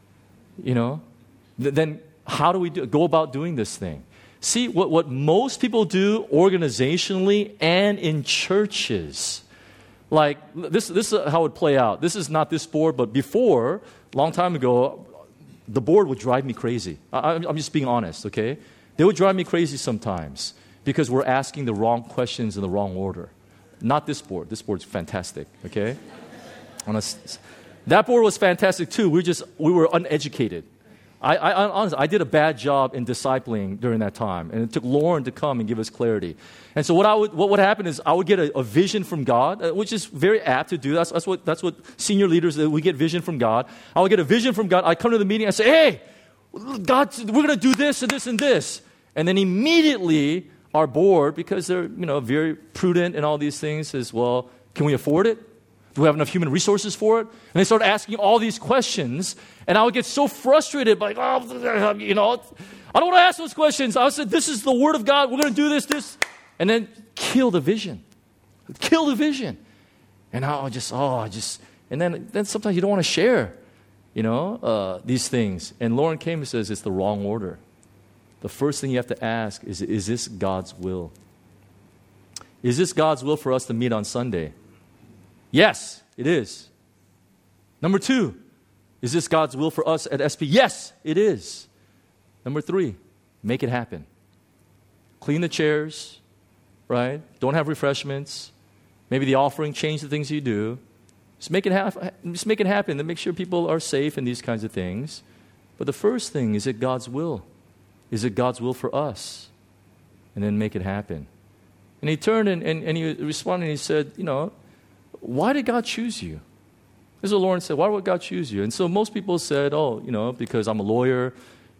Then how do we go about doing this thing? See, what most people do organizationally and in churches, like this is how it would play out. This is not this board, but before, a long time ago, the board would drive me crazy. I'm just being honest, okay? They would drive me crazy sometimes because we're asking the wrong questions in the wrong order. Not this board. This board's fantastic, okay? That board was fantastic too. We were uneducated. Honestly, I did a bad job in discipling during that time, and it took Lauren to come and give us clarity. And so what would happen is I would get a vision from God, which is very apt to do. That's what senior leaders do. We get vision from God. I would get a vision from God. I come to the meeting. I say, hey, God, we're going to do this and this and this. And then immediately our board, because they're very prudent and all these things, says, well, can we afford it? Do we have enough human resources for it? And they start asking all these questions, and I would get so frustrated, like, I don't want to ask those questions. I said, this is the Word of God. We're going to do this, and then kill the vision. Kill the vision. And and then sometimes you don't want to share, these things. And Lauren came and says, it's the wrong order. the first thing you have to ask is this God's will? Is this God's will for us to meet on Sunday? Yes, it is. Number 2, is this God's will for us at SP? Yes, it is. Number 3, make it happen. Clean the chairs, right? Don't have refreshments. Maybe the offering, change the things you do. Just make it happen to make sure people are safe and these kinds of things. But the first thing, is it God's will? Is it God's will for us? And then make it happen. And he turned and he responded and he said, why did God choose you? This is what Lauren said, why would God choose you? And so most people said, because I'm a lawyer,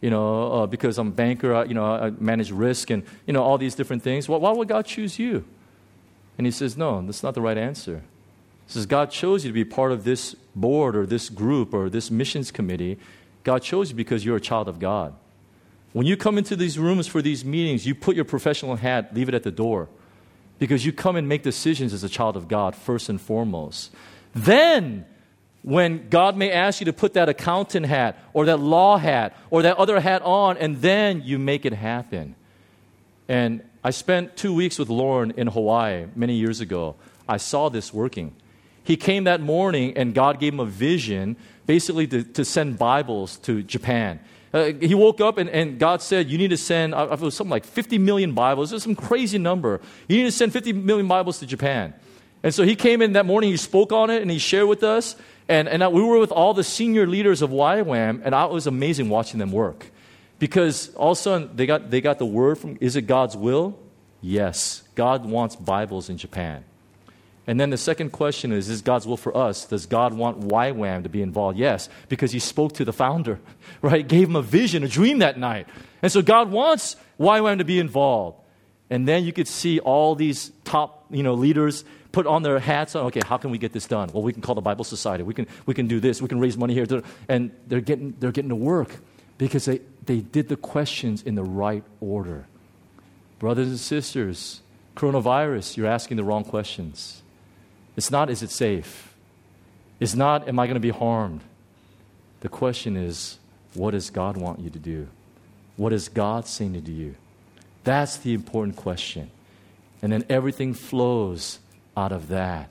because I'm a banker, I manage risk and, all these different things. Why would God choose you? And he says, no, that's not the right answer. He says, God chose you to be part of this board or this group or this missions committee. God chose you because you're a child of God. When you come into these rooms for these meetings, you put your professional hat, leave it at the door. Because you come and make decisions as a child of God, first and foremost. Then, when God may ask you to put that accountant hat or that law hat or that other hat on, and then you make it happen. And I spent 2 weeks with Lauren in Hawaii many years ago. I saw this working. He came that morning and God gave him a vision basically to send Bibles to Japan. He woke up and God said, you need to send, it was something like 50 million Bibles. It was some crazy number. You need to send 50 million Bibles to Japan. And so he came in that morning, he spoke on it, and he shared with us. And we were with all the senior leaders of YWAM, and it was amazing watching them work. Because all of a sudden, they got the word from, is it God's will? Yes. God wants Bibles in Japan. And then the second question is God's will for us? Does God want YWAM to be involved? Yes, because he spoke to the founder, right? Gave him a vision, a dream that night. And so God wants YWAM to be involved. And then you could see all these top, leaders put on their hats on, okay, how can we get this done? Well, we can call the Bible Society. We can do this. We can raise money here. And they're getting to work because they did the questions in the right order. Brothers and sisters, coronavirus, you're asking the wrong questions. It's not, is it safe? It's not, am I going to be harmed? The question is, what does God want you to do? What is God saying to you? That's the important question. And then everything flows out of that.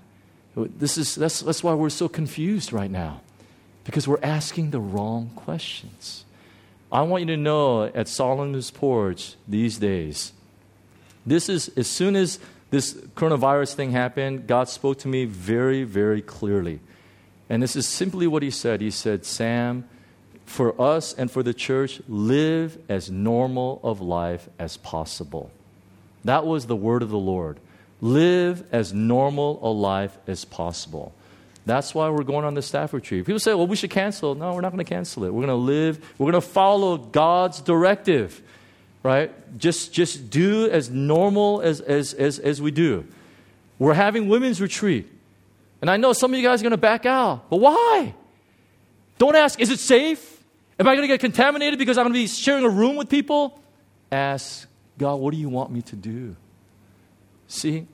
That's why we're so confused right now, because we're asking the wrong questions. I want you to know at Solomon's Porch these days, this is, as soon as this coronavirus thing happened, God spoke to me very, very clearly. And this is simply what he said. He said, Sam, for us and for the church, live as normal of life as possible. That was the word of the Lord. Live as normal a life as possible. That's why we're going on the staff retreat. People say, well, we should cancel. No, we're not going to cancel it. We're going to live. We're going to follow God's directive. Right? Just do as normal as we do. We're having women's retreat. And I know some of you guys are going to back out. But why? Don't ask, is it safe? Am I going to get contaminated because I'm going to be sharing a room with people? Ask, God, what do you want me to do? See?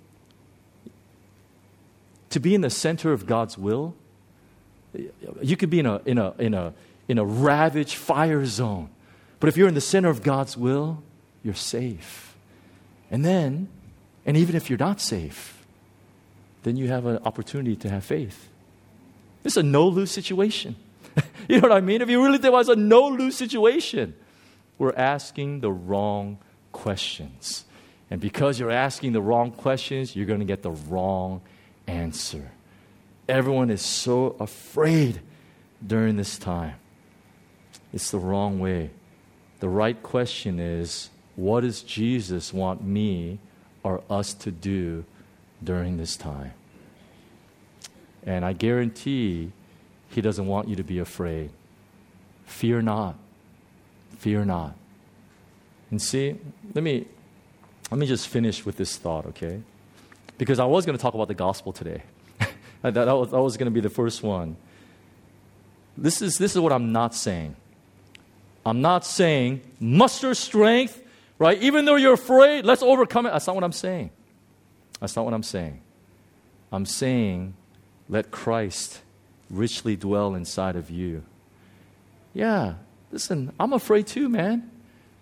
To be in the center of God's will, you could be in a ravaged fire zone. But if you're in the center of God's will, you're safe. And even if you're not safe, then you have an opportunity to have faith. This is a no-lose situation. You know what I mean? If you really think about it, it's a no-lose situation. We're asking the wrong questions. And because you're asking the wrong questions, you're going to get the wrong answer. Everyone is so afraid during this time. It's the wrong way. The right question is, what does Jesus want me or us to do during this time? And I guarantee he doesn't want you to be afraid. Fear not. Fear not. And see, let me just finish with this thought, okay? Because I was going to talk about the gospel today. that was going to be the first one. This is what I'm not saying. I'm not saying muster strength, right? Even though you're afraid, let's overcome it. That's not what I'm saying. That's not what I'm saying. I'm saying let Christ richly dwell inside of you. Yeah, listen, I'm afraid too, man.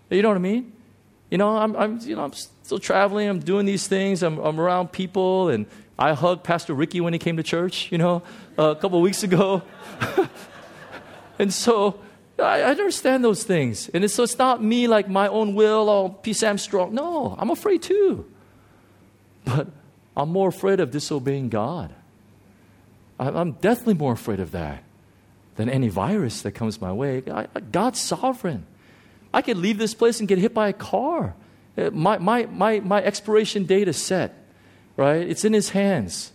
You know what I mean? I'm still traveling. I'm doing these things. I'm around people, and I hugged Pastor Ricky when he came to church, a couple of weeks ago. And so I understand those things. And so it's not me like my own will, peace, I'm strong. No, I'm afraid too. But I'm more afraid of disobeying God. I'm definitely more afraid of that than any virus that comes my way. God's sovereign. I could leave this place and get hit by a car. My expiration date is set, right? It's in His hands.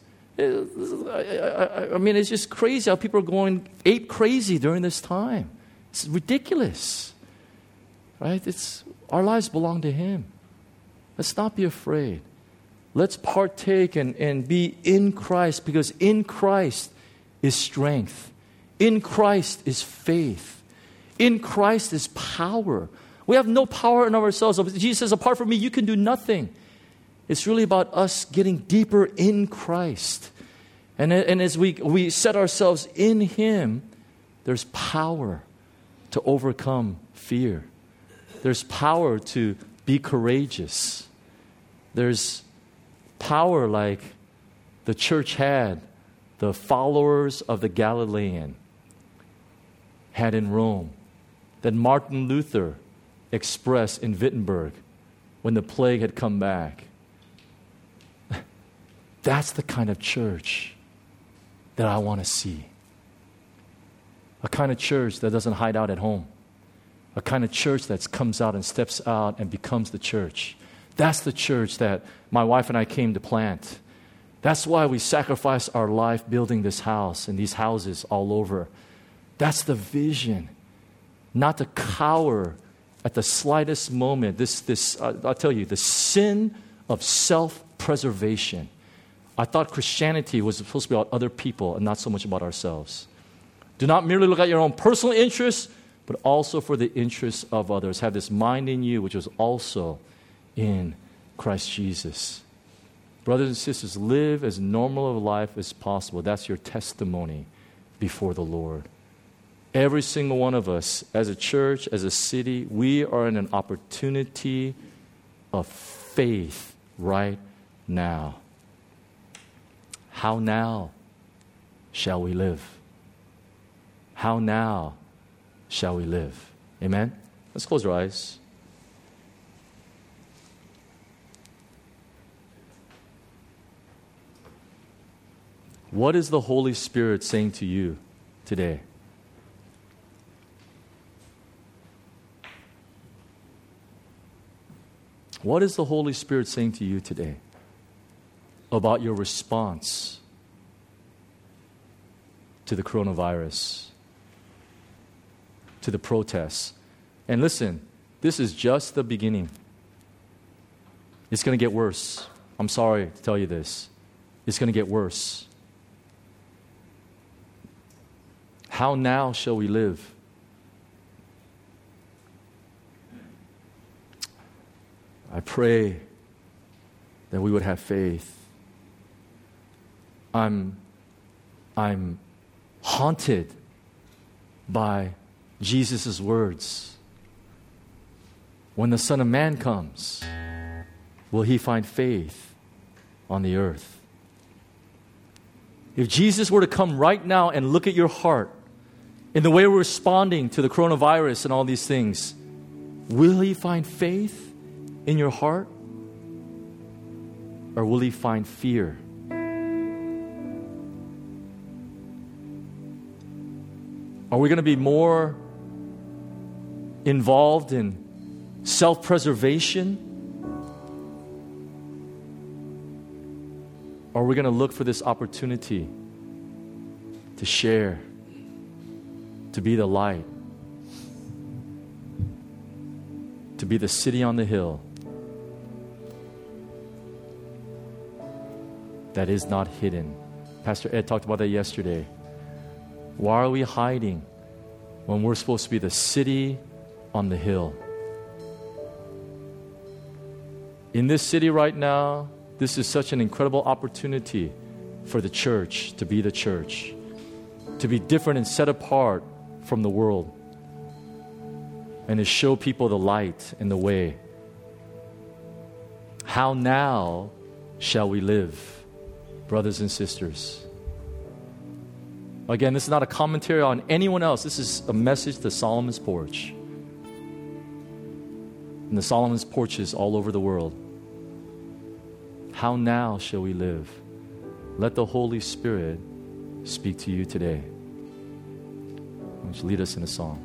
I mean, it's just crazy how people are going ape crazy during this time. It's ridiculous, right? Our lives belong to Him. Let's not be afraid. Let's partake and be in Christ, because in Christ is strength. In Christ is faith. In Christ is power. We have no power in ourselves. Jesus says, apart from me, you can do nothing. It's really about us getting deeper in Christ. And as we set ourselves in Him, there's power to overcome fear. There's power to be courageous. There's power like the church had, the followers of the Galilean had in Rome, that Martin Luther expressed in Wittenberg when the plague had come back. That's the kind of church that I want to see. A kind of church that doesn't hide out at home. A kind of church that comes out and steps out and becomes the church. That's the church that my wife and I came to plant. That's why we sacrifice our life building this house and these houses all over. That's the vision. Not to cower at the slightest moment. I'll tell you, the sin of self-preservation. I thought Christianity was supposed to be about other people and not so much about ourselves. Do not merely look at your own personal interests, but also for the interests of others. Have this mind in you, which was also in Christ Jesus. Brothers and sisters, live as normal a life as possible. That's your testimony before the Lord. Every single one of us, as a church, as a city, we are in an opportunity of faith right now. How now shall we live? How now shall we live? Amen? Let's close our eyes. What is the Holy Spirit saying to you today? What is the Holy Spirit saying to you today about your response to the coronavirus, to the protests? And listen, this is just the beginning. It's going to get worse. I'm sorry to tell you this. It's going to get worse. How now shall we live? I pray that we would have faith. I'm haunted by Jesus' words. When the Son of Man comes, will He find faith on the earth? If Jesus were to come right now and look at your heart in the way we're responding to the coronavirus and all these things, will He find faith in your heart? Or will He find fear? Are we going to be more involved in self-preservation? Or are we going to look for this opportunity to share, to be the light, to be the city on the hill that is not hidden? Pastor Ed talked about that yesterday. Why are we hiding when we're supposed to be the city on the hill? In this city right now, this is such an incredible opportunity for the church to be the church, to be different and set apart from the world. and to show people the light and the way. How now shall we live, brothers and sisters? Again, this is not a commentary on anyone else. This is a message to Solomon's porch. And the Solomon's porches all over the world. How now shall we live? Let the Holy Spirit speak to you today. Would you lead us in a song?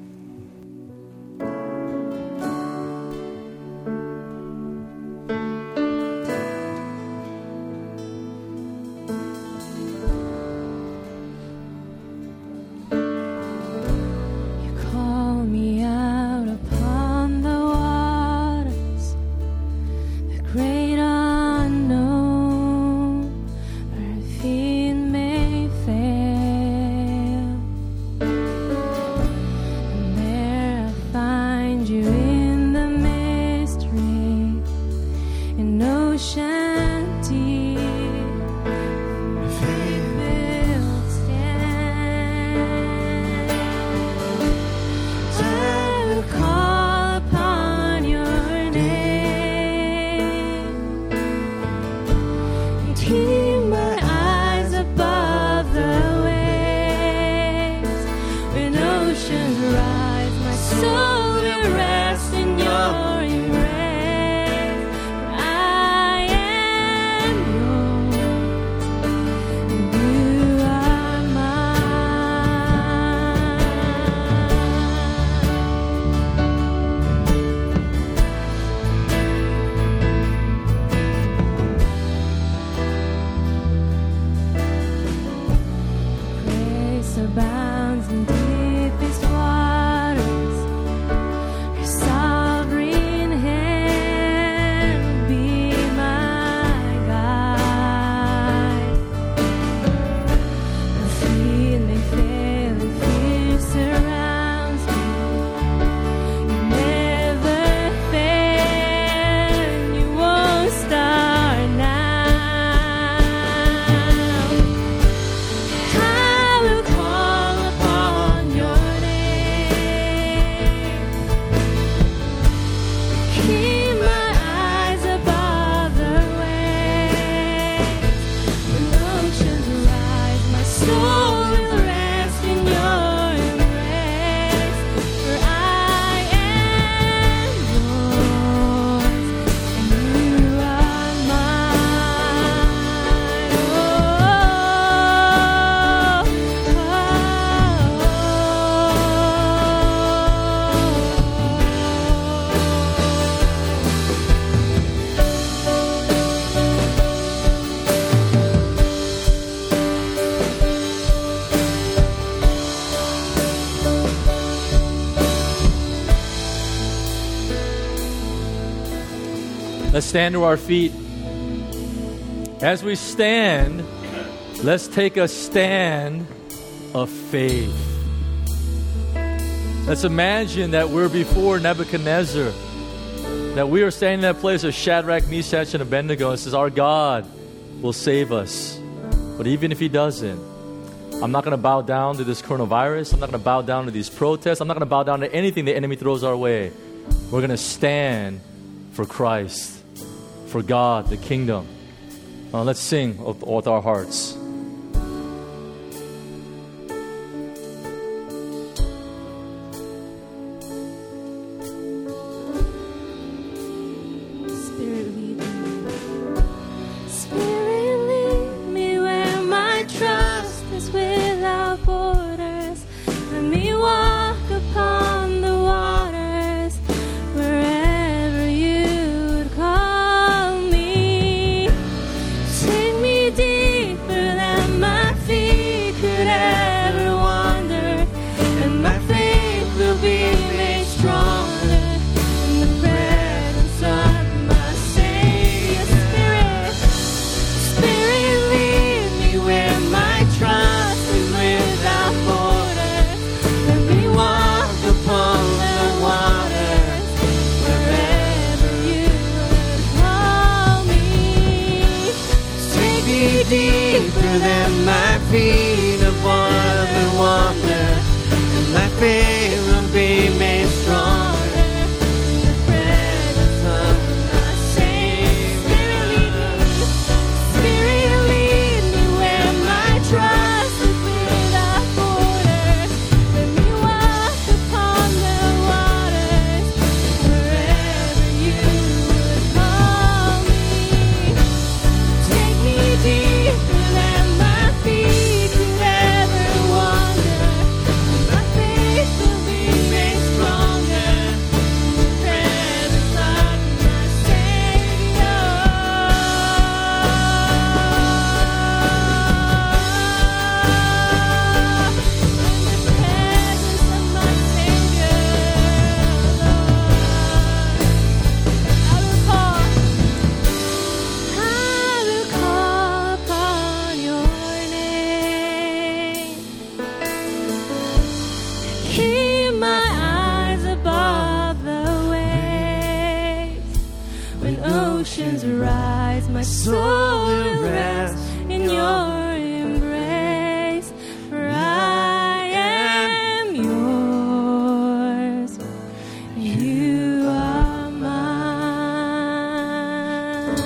Let's stand to our feet. As we stand, let's take a stand of faith. Let's imagine that we're before Nebuchadnezzar, that we are standing in that place of Shadrach, Meshach, and Abednego, and says, our God will save us. But even if He doesn't, I'm not going to bow down to this coronavirus. I'm not going to bow down to these protests. I'm not going to bow down to anything the enemy throws our way. We're going to stand for Christ, for God, the kingdom. Let's sing with our hearts. Deeper than my feet upon the water, and my faith will be made strong. oceans rise, my soul will rest in your embrace. For I am yours, you are mine.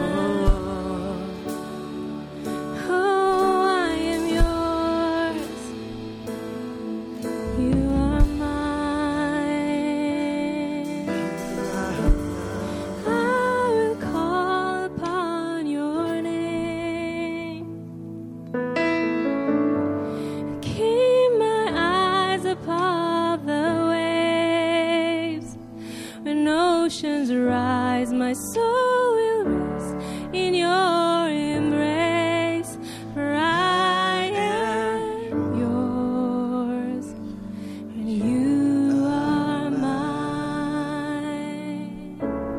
Oh, I am yours, you are mine. I will call upon your name. Keep my eyes above the waves. When oceans rise, my soul will rest in your embrace. For I am yours, and you are mine.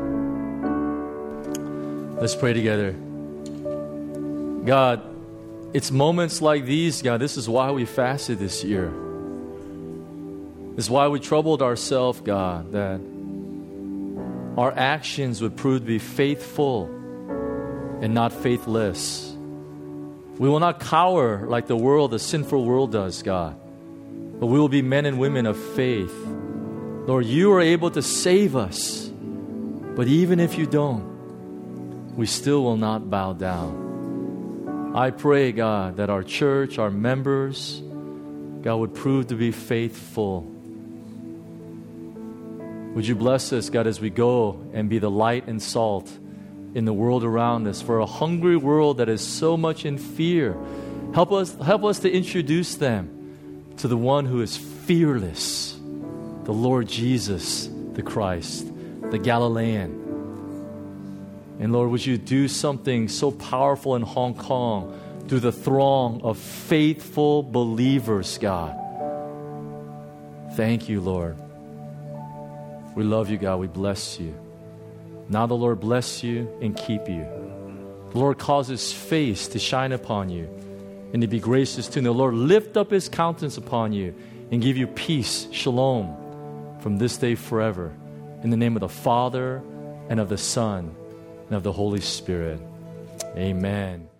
Let's pray together. God, it's moments like these, God. This is why we fasted this year. This is why we troubled ourselves, God, that our actions would prove to be faithful and not faithless. We will not cower like the world, the sinful world does, God. But we will be men and women of faith. Lord, you are able to save us. But even if you don't, we still will not bow down. I pray, God, that our church, our members, God, would prove to be faithful. Would you bless us, God, as we go and be the light and salt in the world around us, for a hungry world that is so much in fear. Help us to introduce them to the one who is fearless, the Lord Jesus, the Christ, the Galilean. And Lord, would you do something so powerful in Hong Kong through the throng of faithful believers, God. Thank you, Lord. We love you, God. We bless you. Now the Lord bless you and keep you. The Lord cause His face to shine upon you and to be gracious to you. The Lord lift up His countenance upon you and give you peace, shalom, from this day forever. In the name of the Father and of the Son and of the Holy Spirit. Amen.